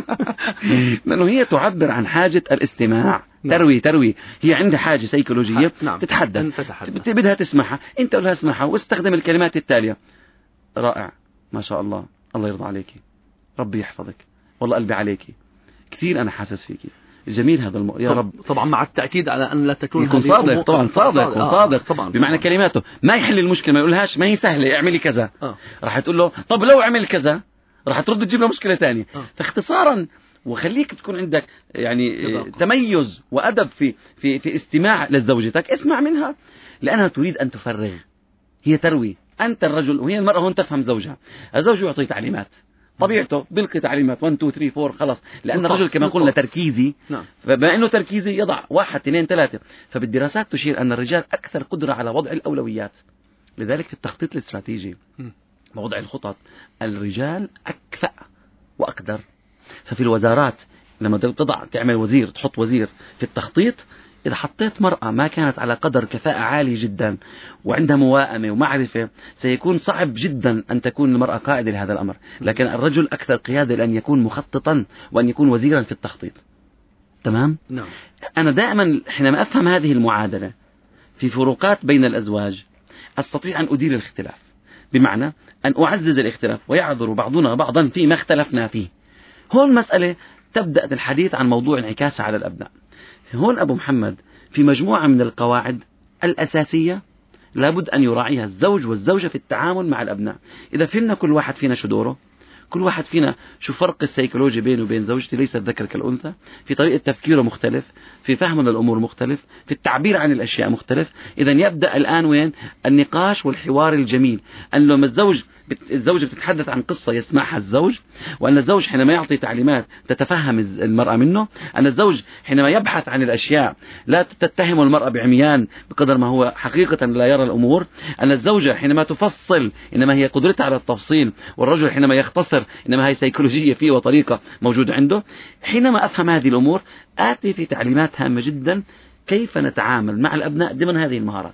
لأنه هي تعبر عن حاجة الاستماع. نعم. تروي تروي هي عندها حاجة سيكولوجية. نعم. تتحدث، بدها تسمعها، أنت قلها اسمعها واستخدم الكلمات التالية. رائع، ما شاء الله، الله يرضى عليك، ربي يحفظك، والله قلبي عليك، كثير أنا حاسس فيكي، جميل هذا الم... يا رب. طبعا مع التأكيد على أن لا تكون يكون صادق. طبعا صادق, صادق. آه. صادق. طبعا. بمعنى طبعا. كلماته ما يحل المشكلة، ما يقولهاش ما هي سهلة اعملي كذا. آه. راح تقول له طب لو اعمل كذا، راح ترد تجيب له مشكلة تانية. آه. فاختصارا وخليك تكون عندك يعني آه تميز وأدب في في في استماع لزوجتك. اسمع منها لأنها تريد أن تفرغ، هي تروي. أنت الرجل وهي المرأة هون تفهم زوجها. الزوج يعطي تعليمات، طبيعته بلقي تعليمات واحد اثنين ثلاثة أربعة خلاص. لأن الرجل كما قلنا تركيزي. نعم. فبما أنه تركيزي يضع واحد اثنين ثلاثة. فبالدراسات تشير أن الرجال أكثر قدرة على وضع الأولويات. لذلك في التخطيط الاستراتيجي ووضع الخطط الرجال أكفأ وأقدر. ففي الوزارات لما تضع تعمل وزير، تحط وزير في التخطيط، إذا حطيت مرأة ما كانت على قدر كفاءة عالي جدا وعندها موائمة ومعرفة، سيكون صعب جدا أن تكون المرأة قائدة لهذا الأمر. لكن الرجل أكثر قيادة لأن يكون مخططا وأن يكون وزيرا في التخطيط. تمام؟ نعم. أنا دائما حينما أفهم هذه المعادلة في فروقات بين الأزواج أستطيع أن أدير الاختلاف، بمعنى أن أعزز الاختلاف ويعذر بعضنا بعضا فيما اختلفنا فيه. هون مسألة تبدأ الحديث عن موضوع انعكاسها على الأبناء. هون أبو محمد في مجموعة من القواعد الأساسية لابد أن يراعيها الزوج والزوجة في التعامل مع الأبناء. إذا فهمنا كل واحد فينا شو دوره، كل واحد فينا شو فرق السيكولوجي بينه وبين زوجتي، ليس الذكر كالأنثى، في طريقة تفكيره مختلف، في فهمه للأمور مختلف، في التعبير عن الأشياء مختلف. إذا يبدأ الآن وين النقاش والحوار الجميل، أن لما الزوج الزوجة بتتحدث عن قصة يسمعها الزوج، وأن الزوج حينما يعطي تعليمات تتفهم المرأة منه، أن الزوج حينما يبحث عن الأشياء لا تتهم المرأة بعميان بقدر ما هو حقيقة لا يرى الأمور، أن الزوجة حينما تفصل إنما هي قدرتها على التفصيل، والرجل حينما يختصر إنما هي سيكولوجية فيه وطريقة موجودة عنده. حينما أفهم هذه الأمور آتي في تعليمات هامة جدا كيف نتعامل مع الأبناء ضمن هذه المهارات.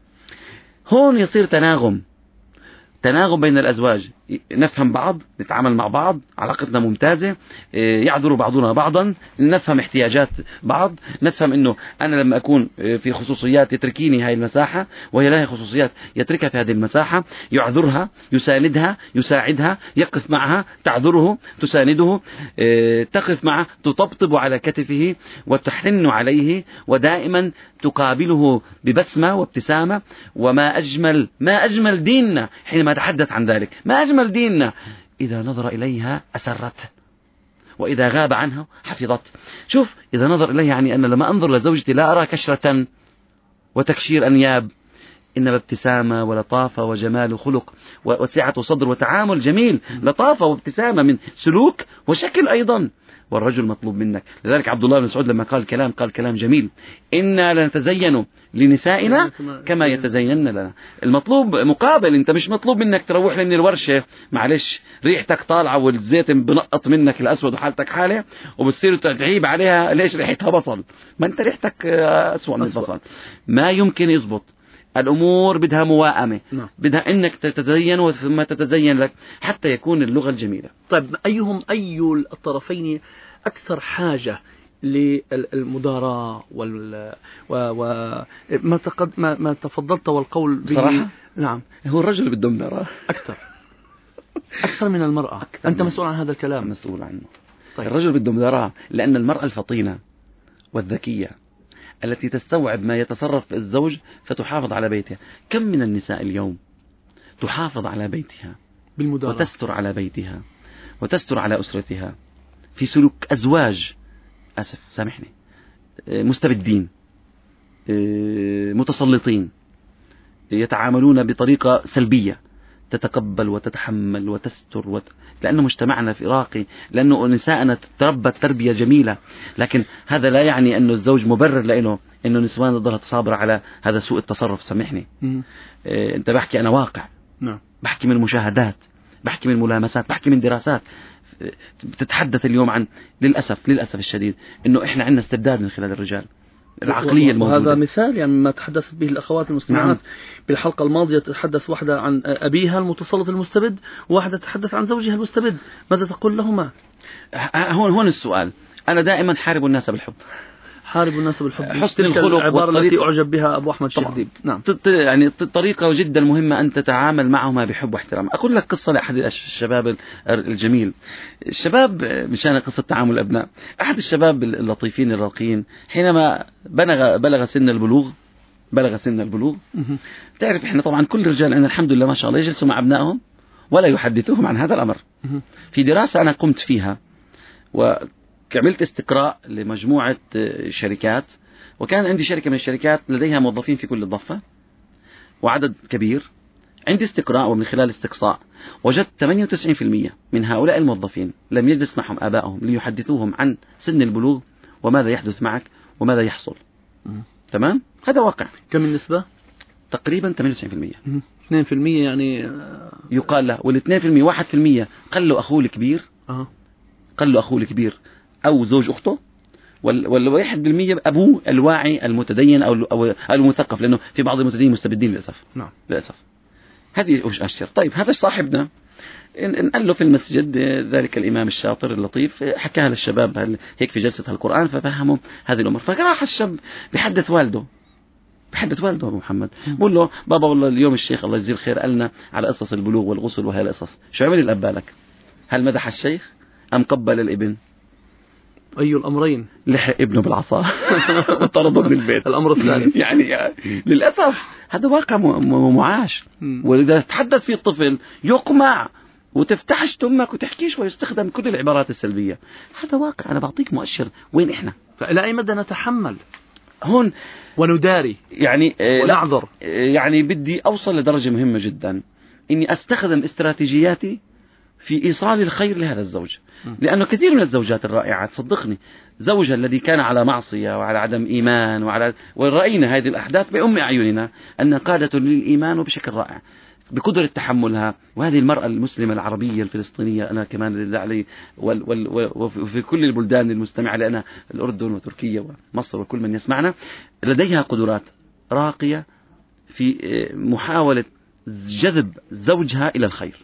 هون يصير تناغم تناغم بين الأزواج، نفهم بعض، نتعامل مع بعض، علاقتنا ممتازة، يعذر بعضنا بعضا، نفهم احتياجات بعض، نفهم أنه أنا لما أكون في خصوصيات يتركيني هاي المساحة وهي لها خصوصيات يتركها في هذه المساحة، يعذرها، يساندها، يساعدها، يقف معها، تعذره، تسانده، تقف معه، تطبطب على كتفه وتحن عليه، ودائما تقابله ببسمة وابتسامة. وما أجمل ما أجمل ديننا حينما تحدث عن ذلك، ما أجمل ديننا إذا نظر إليها أسرت، وإذا غاب عنها حفظت. شوف، إذا نظر إليها يعني أن لما أنظر لزوجتي لا أرى كشرة وتكشير أنياب، إنما ابتسامة ولطافة وجمال خلق وسعة صدر وتعامل جميل، لطافة وابتسامة من سلوك وشكل أيضا. والرجل مطلوب منك. لذلك عبد الله بن مسعود لما قال كلام قال كلام جميل: إنا لنتزين لنسائنا كما يتزين لنا. المطلوب مقابل، أنت مش مطلوب منك تروح لي من الورشة معلش ريحتك طالعة والزيت بنقط منك الأسود وحالتك حالة وبتصير تعيب عليها ليش ريحتها بصل، ما أنت ريحتك أسوأ من البصل. ما يمكن يزبط. الأمور بدها موائمة، بدها أنك تتزين ثم تتزين لك حتى يكون اللغة الجميلة. طيب أيهم أي الطرفين أكثر حاجة للمداراة وال وما تقد ما ما تفضلت والقول بصراحة؟ نعم، هو الرجل بده مداراة أكثر أكثر من المرأة. أكثر أنت من مسؤول عن هذا الكلام. مسؤول عنه. طيب. الرجل بده مداراة لأن المرأة الفطينة والذكية التي تستوعب ما يتصرف الزوج فتحافظ على بيتها. كم من النساء اليوم تحافظ على بيتها بالمدارة وتستر على بيتها وتستر على أسرتها في سلوك أزواج أسف سامحني مستبدين متسلطين يتعاملون بطريقة سلبية، تتقبل وتتحمل وتستر وت... لأنه مجتمعنا في راقي، لأنه نساءنا تربت تربية جميلة. لكن هذا لا يعني أنه الزوج مبرر لأنه أنه نسوان تظل تصابر على هذا سوء التصرف. سامحني إيه أنت بحكي أنا واقع، نعم. بحكي من مشاهدات، بحكي من ملامسات، بحكي من دراسات. تتحدث اليوم عن للأسف للأسف الشديد أنه إحنا عندنا استبداد من خلال الرجال. العقلية الموجودة. وهذا مثال يعني ما تحدث به الأخوات المستمعات. نعم. بالحلقة الماضية تحدث واحدة عن أبيها المتسلط المستبد، وواحدة تحدث عن زوجها المستبد. ماذا تقول لهما؟ هون هون السؤال. أنا دائما حارب الناس بالحب. حارب الناس بالحب، حسن الخلق، العبارة التي أعجب بها أبو أحمد شهديب. نعم. يعني طريقة جدا مهمة أن تتعامل معهما بحب واحترام. أقول لك قصة لأحد الشباب الجميل. الشباب مشان قصة تعامل الأبناء. أحد الشباب اللطيفين الراقيين حينما بلغ بلغ سن البلوغ بلغ سن البلوغ تعرف إحنا طبعا كل الرجال عندنا الحمد لله ما شاء الله يجلسوا مع أبنائهم ولا يحدثوهم عن هذا الأمر. في دراسة أنا قمت فيها و عملت استقراء لمجموعة شركات، وكان عندي شركة من الشركات لديها موظفين في كل الضفة وعدد كبير. عندي استقراء ومن خلال استقصاء وجدت ثمانية وتسعين بالمئة من هؤلاء الموظفين لم يجلس معهم آبائهم ليحدثوهم عن سن البلوغ وماذا يحدث معك وماذا يحصل. م. تمام؟ هذا واقع. كم النسبة؟ تقريبا ثمانية وتسعين بالمئة. اثنين بالمئة يعني يقال له، والاثنين بالمئة واحد بالمئة قال له أخوه الكبير أه. قال له أخوه الكبير أو زوج أخته، والواحد بالمية أبوه الواعي المتدين أو المثقف، لأنه في بعض المتدينين مستبدين للأسف. نعم. للأسف. هذه أشياء. طيب هذا صاحبنا نقل له في المسجد ذلك الإمام الشاطر اللطيف حكاها للشباب هيك في جلسة القرآن ففهموا هذه الأمور. فراح الشاب بحدث والده بحدث والده أبو محمد بقول له بابا والله اليوم الشيخ الله يجزيه الخير قالنا على قصص البلوغ والغسل وهي القصص. شو عمل الأب بالك؟ هل مدح الشيخ أم قبل الابن؟ أي الأمرين؟ لحق ابنه بالعصا وطرده من البيت. الأمر الثالث يعني للأسف هذا واقع معاش. وإذا تحدث فيه الطفل يقمع وتفتحش تمك وتحكيش ويستخدم كل العبارات السلبية. هذا واقع. أنا بعطيك مؤشر وين إحنا. فإلى أي مدى نتحمل هون ونداري يعني ونعذر؟ يعني بدي أوصل لدرجة مهمة جدا إني أستخدم استراتيجياتي في إيصال الخير لهذا الزوج. لأنه كثير من الزوجات الرائعات صدقني زوجها الذي كان على معصية وعلى عدم إيمان وعلى ورأينا هذه الأحداث بأم أعيننا أنها قادة للإيمان وبشكل رائع بقدرة تحملها. وهذه المرأة المسلمة العربية الفلسطينية أنا كمان لله علي وال وال وفي كل البلدان المستمعة لنا الأردن وتركيا ومصر وكل من يسمعنا لديها قدرات راقية في محاولة جذب زوجها إلى الخير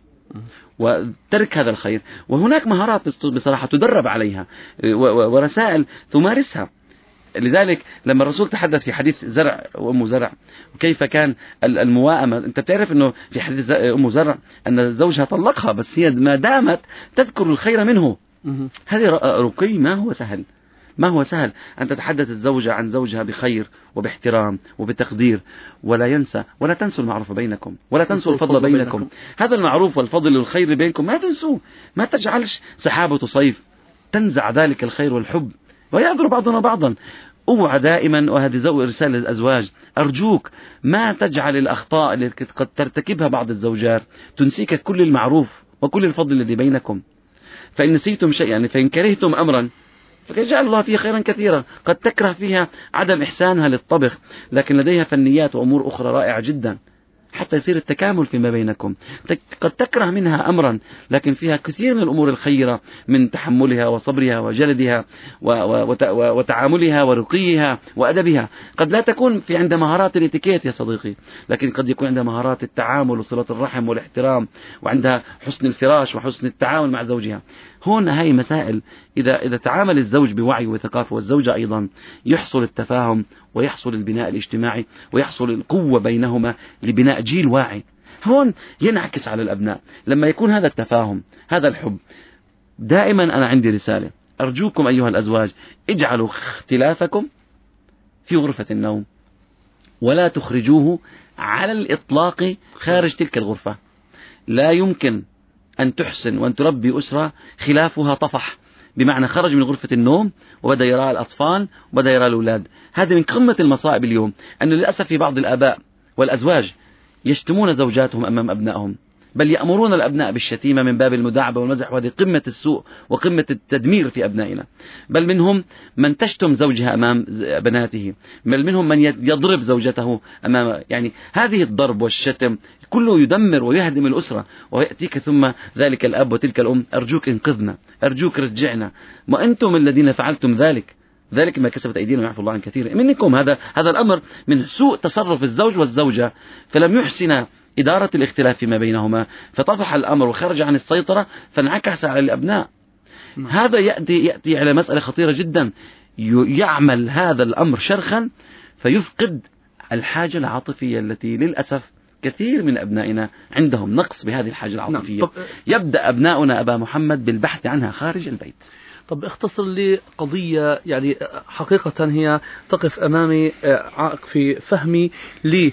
وترك هذا الخير. وهناك مهارات بصراحة تدرب عليها ورسائل تمارسها. لذلك لما الرسول تحدث في حديث زرع وأم زرع وكيف كان المواءمة، أنت تعرف أنه في حديث أم زرع أن زوجها طلقها بس هي ما دامت تذكر الخير منه. هذه رقي ما هو سهل ما هو سهل أن تتحدث الزوجة عن زوجها بخير وباحترام وبتقدير. ولا ينسى ولا تنسوا المعروف بينكم ولا تنسوا الفضل بينكم. هذا المعروف والفضل والخير بينكم ما تنسوه. ما تجعلش سحابة صيف تنزع ذلك الخير والحب ويعذر بعضنا بعضا. اوعى دائما، وهذه زو رسالة للأزواج، أرجوك ما تجعل الأخطاء التي قد ترتكبها بعض الزوجات تنسيك كل المعروف وكل الفضل الذي بينكم. فإن نسيتم شيئا يعني فإن كرهتم أمرا فجعل الله فيها خيرا كثيرا. قد تكره فيها عدم إحسانها للطبخ، لكن لديها فنيات وأمور أخرى رائعة جدا حتى يصير التكامل فيما بينكم. قد تكره منها أمرا لكن فيها كثير من الأمور الخيرة من تحملها وصبرها وجلدها وتعاملها ورقيها وأدبها. قد لا تكون في عند مهارات الاتيكيت يا صديقي، لكن قد يكون عندها مهارات التعامل وصلة الرحم والاحترام، وعندها حسن الفراش وحسن التعامل مع زوجها. هون هاي مسائل إذا إذا تعامل الزوج بوعي وثقافة والزوجة أيضا يحصل التفاهم ويحصل البناء الاجتماعي ويحصل القوة بينهما لبناء جيل واعي. هون ينعكس على الأبناء لما يكون هذا التفاهم، هذا الحب. دائما أنا عندي رسالة، أرجوكم أيها الأزواج اجعلوا اختلافكم في غرفة النوم ولا تخرجوه على الإطلاق خارج تلك الغرفة. لا يمكن أن تحسن وأن تربي أسرة خلافها طفح، بمعنى خرج من غرفة النوم وبدأ يرى الأطفال وبدأ يرى الأولاد. هذا من قمة المصائب اليوم، أن للأسف في بعض الآباء والأزواج يشتمون زوجاتهم أمام أبنائهم، بل يأمرون الأبناء بالشتيمة من باب المداعبة والمزح، وهذه قمة السوء وقمة التدمير في أبنائنا. بل منهم من تشتم زوجها أمام بناته، بل منهم من يضرب زوجته أمام، يعني هذه الضرب والشتم كله يدمر ويهدم الأسرة. ويأتيك ثم ذلك الأب وتلك الأم، أرجوك انقذنا، أرجوك رجعنا، ما أنتم الذين فعلتم ذلك، ذلك ما كسبت أيدينا ويعفو الله عن كثير منكم. هذا هذا الأمر من سوء تصرف الزوج والزوجة، فلم يحسن إدارة الاختلاف فيما بينهما، فطفح الأمر وخرج عن السيطرة فانعكس على الأبناء. هذا يأتي يأتي على مسألة خطيرة جدا، يعمل هذا الأمر شرخا فيفقد الحاجة العاطفية التي للأسف كثير من أبنائنا عندهم نقص بهذه الحاجة العاطفية. يبدأ أبناؤنا أبا محمد بالبحث عنها خارج البيت. طب اختصر لي قضية يعني حقيقة هي تقف أمامي عائق في فهمي لي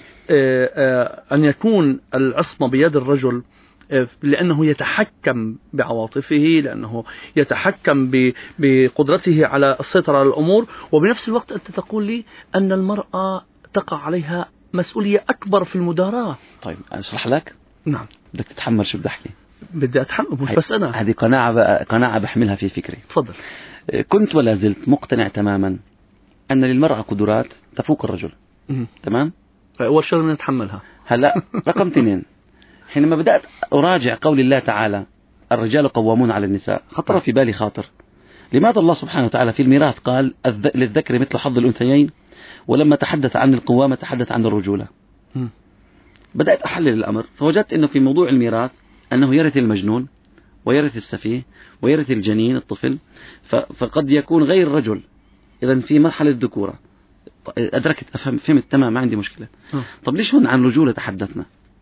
أن يكون العصمة بيد الرجل، لأنه يتحكم بعواطفه، لأنه يتحكم بقدرته على السيطرة على الأمور، وبنفس الوقت أنت تقول لي أن المرأة تقع عليها مسؤولية أكبر في المداراة. طيب أشرح لك. نعم. بدك تتحمل شو بدي أحكي؟ بدي أتحمل مش بس أنا. هذه قناعة قناعة بحملها في فكري. تفضل. كنت ولا زلت مقتنع تماما أن للمرأة قدرات تفوق الرجل. م- تمام. أول شغلة من نتحملها. هلا رقم اثنين، حينما بدأت أراجع قول الله تعالى الرجال قوامون على النساء، خطر في بالي خاطر، لماذا الله سبحانه وتعالى في الميراث قال للذكر مثل حظ الأنثيين، ولما تحدث عن القوامة تحدث عن الرجولة؟ م- بدأت أحلل الأمر، فوجدت أنه في موضوع الميراث أنه يرث المجنون ويرث السفيه ويرث الجنين الطفل، فقد يكون غير رجل، إذن في مرحلة الذكورة. أدركت أفهم فهمت تمام، ما عندي مشكلة. أه. طب ليش هون عن رجولة تحدثنا؟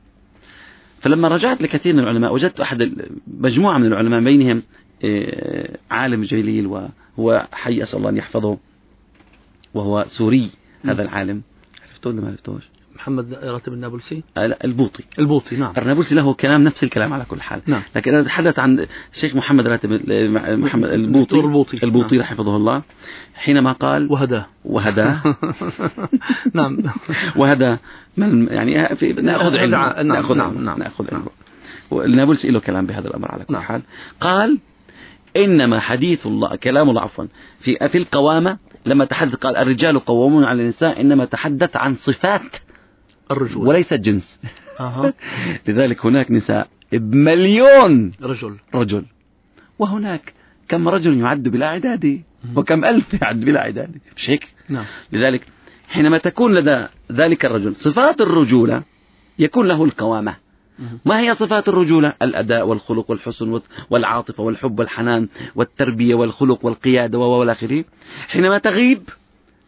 فلما رجعت لكثير من العلماء وجدت أحد مجموعة من العلماء بينهم عالم جليل وهو حي أسأل الله أن يحفظه، وهو سوري. م. هذا العالم عرفته ولا ما عرفتوش؟ محمد راتب النابلسي. البوطي. البوطي نعم. النابلسي له كلام نفس الكلام على كل حال. نعم. لكن أنا أتحدث عن الشيخ محمد راتب محمد البوطي. البوطي. البوطي نعم. حفظه الله، حينما قال وهداه وهداه نعم وهداه يعني في نأخذ علم نعم. نأخذ نعم. نعم. نأخذ علم. والنابلسي له كلام بهذا الأمر على كل نعم. حال. قال إنما حديث الله كلام الله عفوا في في القوامة، لما تحدث قال الرجال قوامون على النساء، إنما تحدث عن صفات الرجل وليس الجنس. أه. لذلك هناك نساء بمليون رجل رجل وهناك كم رجل يعد بلا عداد وكم ألف يعد بلا عداد، مش هيك؟ نعم. لذلك حينما تكون لدى ذلك الرجل صفات الرجولة يكون له القوامة. ما هي صفات الرجولة؟ الأداء والخلق والحسن والعاطفة والحب والحنان والتربية والخلق والقيادة والآخرين. حينما تغيب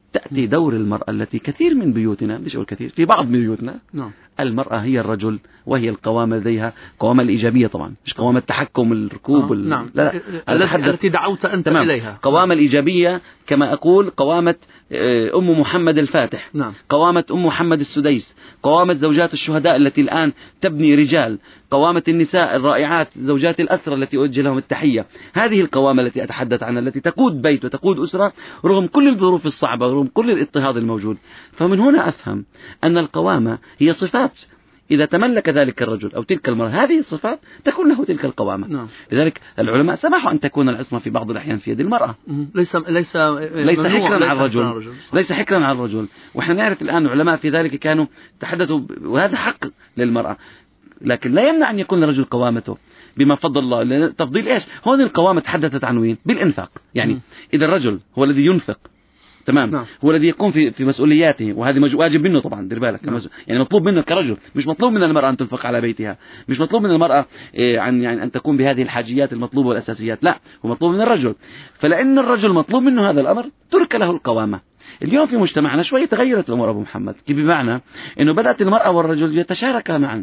تأتي دور المرأة التي كثير من بيوتنا، مش أقول كثير، في بعض بيوتنا نعم. المرأة هي الرجل، وهي القوامة لديها قوامة الإيجابية طبعا، مش قوامة التحكم الركوب آه. وال... نعم. لا لا. التي دعوت أنت تمام. إليها. قوامة الإيجابية كما أقول قوامة أم محمد الفاتح، نعم. قوامة أم محمد السديس، قوامة زوجات الشهداء التي الآن تبني رجال، قوامة النساء الرائعات زوجات الأسرى التي أوجه لهم التحية. هذه القوامة التي أتحدث عنها، التي تقود بيت وتقود أسرة رغم كل الظروف الصعبة، رغم كل الاضطهاد الموجود. فمن هنا أفهم أن القوامة هي صفات، إذا تملك ذلك الرجل أو تلك المرأة هذه الصفات تكون له تلك القوامة. نعم. لذلك العلماء سمحوا أن تكون العصمة في بعض الأحيان في يد المرأة، ليس ليس ليس حكرا على الرجل، ليس حكرا على الرجل. وإحنا نعرف الآن العلماء في ذلك كانوا تحدثوا، وهذا حق للمرأة، لكن لا يمنع أن يكون الرجل قوامته بما فضل الله. لأن تفضيل إيش؟ هون القوامة تحدثت عن وين؟ بالإنفاق. يعني م. إذا الرجل هو الذي ينفق، تمام، نعم. هو الذي يقوم في في مسؤولياته، وهذه واجب منه طبعا، دير بالك، نعم. يعني مطلوب منه كرجل، مش مطلوب من المرأة أن تنفق على بيتها، مش مطلوب من المرأة إيه عن يعني أن تقوم بهذه الحاجيات المطلوبة والأساسيات، لا، هو مطلوب من الرجل. فلأن الرجل مطلوب منه هذا الأمر ترك له القوامة. اليوم في مجتمعنا شوية تغيرت الأمور أبو محمد، بمعنى أنه بدأت المرأة والرجل يتشاركا معا.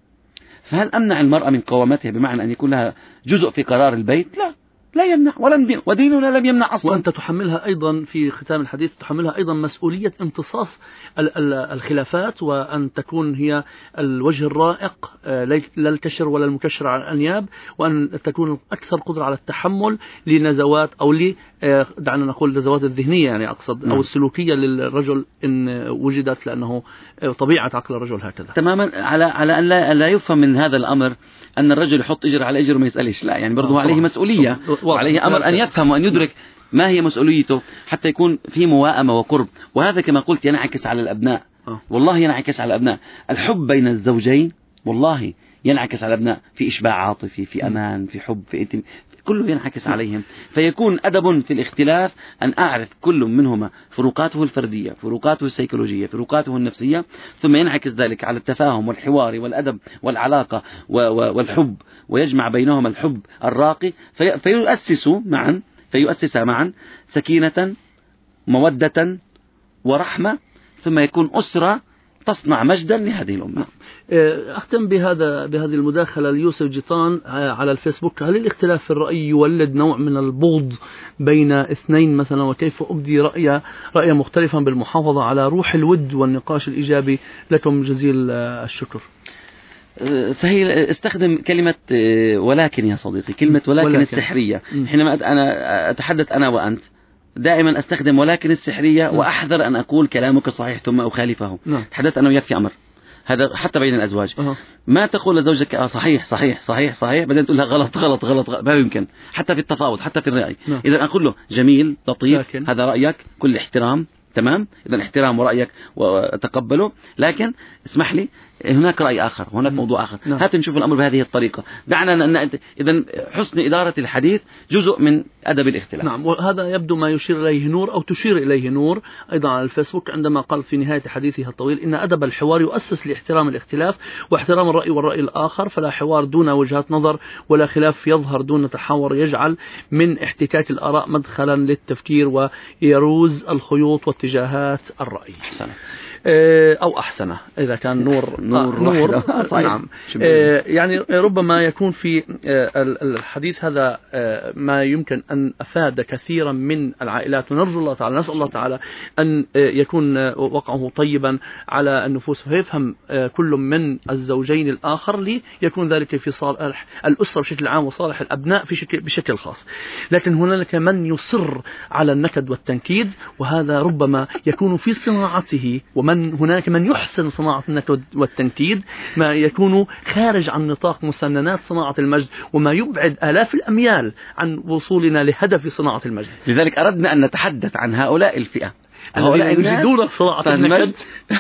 فهل أمنع المرأة من قوامتها بمعنى أن يكون لها جزء في قرار البيت؟ لا، لا يمنع، ولم دين وديننا لم يمنع أصلا. وأنت تحملها أيضا في ختام الحديث، تحملها أيضا مسؤولية امتصاص الخلافات، وأن تكون هي الوجه الرائق لا الكشر ولا المكشر على الأنياب، وأن تكون أكثر قدرة على التحمل لنزوات أو ل دعنا نقول نزوات الذهنية، يعني أقصد، أو السلوكية للرجل إن وجدت، لأنه طبيعة عقل الرجل هكذا. تماما. على على أن لا, لا يفهم من هذا الأمر أن الرجل يحط إجر على إجر وما يسألش، لا، يعني برضه عليه مسؤولية، وعليه أمر أن يفهم وأن يدرك ما هي مسؤوليته حتى يكون في موائمة وقرب. وهذا كما قلت ينعكس على الأبناء، والله ينعكس على الأبناء. الحب بين الزوجين والله ينعكس على الأبناء في إشباع عاطفي، في أمان، في حب، في إنتم، كله ينعكس عليهم. فيكون أدب في الاختلاف أن أعرف كل منهما فروقاته الفردية، فروقاته السيكولوجية، فروقاته النفسية، ثم ينعكس ذلك على التفاهم والحوار والأدب والعلاقة والحب، ويجمع بينهما الحب الراقي، في فيؤسسوا معا فيؤسس معا سكينة، مودة ورحمة، ثم يكون أسرة تصنع مجدا لهذه الأمة. أختم بهذا بهذه المداخلة ليوسف جيطان على الفيسبوك. هل الاختلاف في الرأي يولد نوع من البغض بين اثنين مثلا، وكيف أبدي رأي رأي مختلفا بالمحافظة على روح الود والنقاش الإيجابي؟ لكم جزيل الشكر. سهيل، استخدم كلمة ولكن يا صديقي، كلمة ولكن, ولكن. السحرية. حينما أنا أتحدث أنا وأنت دائما أستخدم ولكن السحرية، وأحذر أن أقول كلامك صحيح ثم أخالفه. نعم. تحدث أنا وياك في أمر، هذا حتى بين الأزواج. أه. ما تقول لزوجك آه صحيح صحيح صحيح صحيح بعدين تقول لها غلط غلط غلط, غلط. ما يمكن، حتى في التفاوض، حتى في الرأي. نعم. إذا أقول له جميل لطيف لكن. هذا رأيك، كل احترام، تمام، إذا احترام ورأيك وأتقبله، لكن اسمح لي هناك رأي آخر، هناك م. موضوع آخر. نعم. هات نشوف الأمر بهذه الطريقة. دعنا ن... إذا حسن إدارة الحديث جزء من أدب الاختلاف. نعم. وهذا يبدو ما يشير إليه نور، أو تشير إليه نور أيضا على الفيسبوك، عندما قال في نهاية حديثها الطويل إن أدب الحوار يؤسس لاحترام الاختلاف واحترام الرأي والرأي الآخر، فلا حوار دون وجهات نظر، ولا خلاف يظهر دون تحاور يجعل من احتكاك الآراء مدخلا للتفكير ويروز الخيوط واتجاهات الرأي. أحسنت. أو أحسنة إذا كان نور نور, آه نور. نعم. آه يعني ربما يكون في آه الحديث هذا آه ما يمكن أن أفاد كثيرا من العائلات، ونرجو الله تعالى، نسأل الله تعالى أن آه يكون آه وقعه طيبا على النفوس، فيفهم آه كل من الزوجين الآخر، ليكون ذلك في صالح الأسرة بشكل عام وصالح الأبناء في شكل بشكل خاص. لكن هناك من يصر على النكد والتنكيد، وهذا ربما يكون في صناعته، ومن من هناك من يحسن صناعة النكد والتنكيد، ما يكون خارج عن نطاق مسننات صناعة المجد، وما يبعد آلاف الأميال عن وصولنا لهدف صناعة المجد. لذلك أردنا أن نتحدث عن هؤلاء الفئة، هؤلاء يجدون صناعة المجد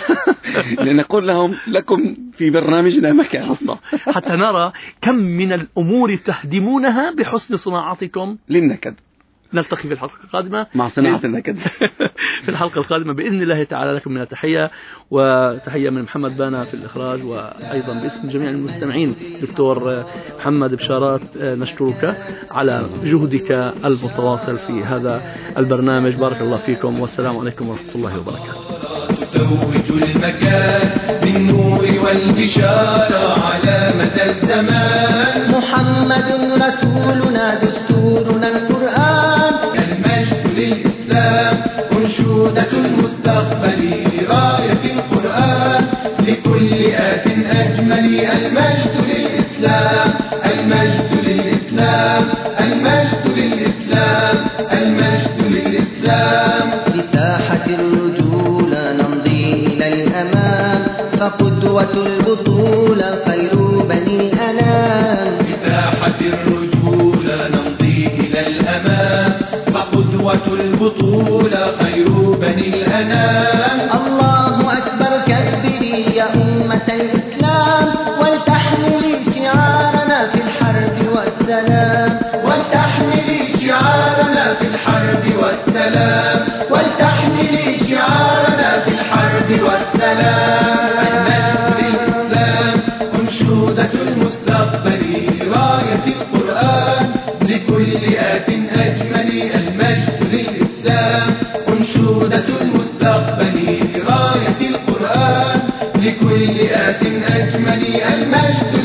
لنقول لهم لكم في برنامجنا مكان خاصة، حتى نرى كم من الأمور تهدمونها بحسن صناعتكم للنكد. نلتقي في الحلقة القادمة مع صناعة النكد. في الحلقة القادمة بإذن الله تعالى. لكم من تحية، وتحية من محمد بانا في الإخراج، وأيضا باسم جميع المستمعين دكتور محمد بشارات نشكرك على جهدك المتواصل في هذا البرنامج. بارك الله فيكم، والسلام عليكم ورحمة الله وبركاته. تتوج المكان بالنور والبشارة على مدى الزمان. محمد رسولنا دستورنا القرآن. المجد للإسلام أنشودة المستقبل لراية القرآن. لكل آت أجمل المجد للإسلام. المجد للإسلام. المجد للإسلام. المجد للإسلام. بساحة الرجولة نمضي إلى الأمام، فقدوة البطولة خير بني الأنام. بساحة الرجولة نمضي إلى الأمام، فقدوة البطولة خير بني الأنام. الله أكبر كبري يا أمة الإسلام، ولتحملي شعارنا في الحرب والسلام. ولتحملي شعارنا في الحرب والسلام. ولتحملي شعارنا في الحرب والسلام. المجد للإسلام أنشودة المستقبل راية القرآن. لكل آت أجمل المجد للإسلام أنشودة المستقبل راية القرآن. لكل آت أجمل المجد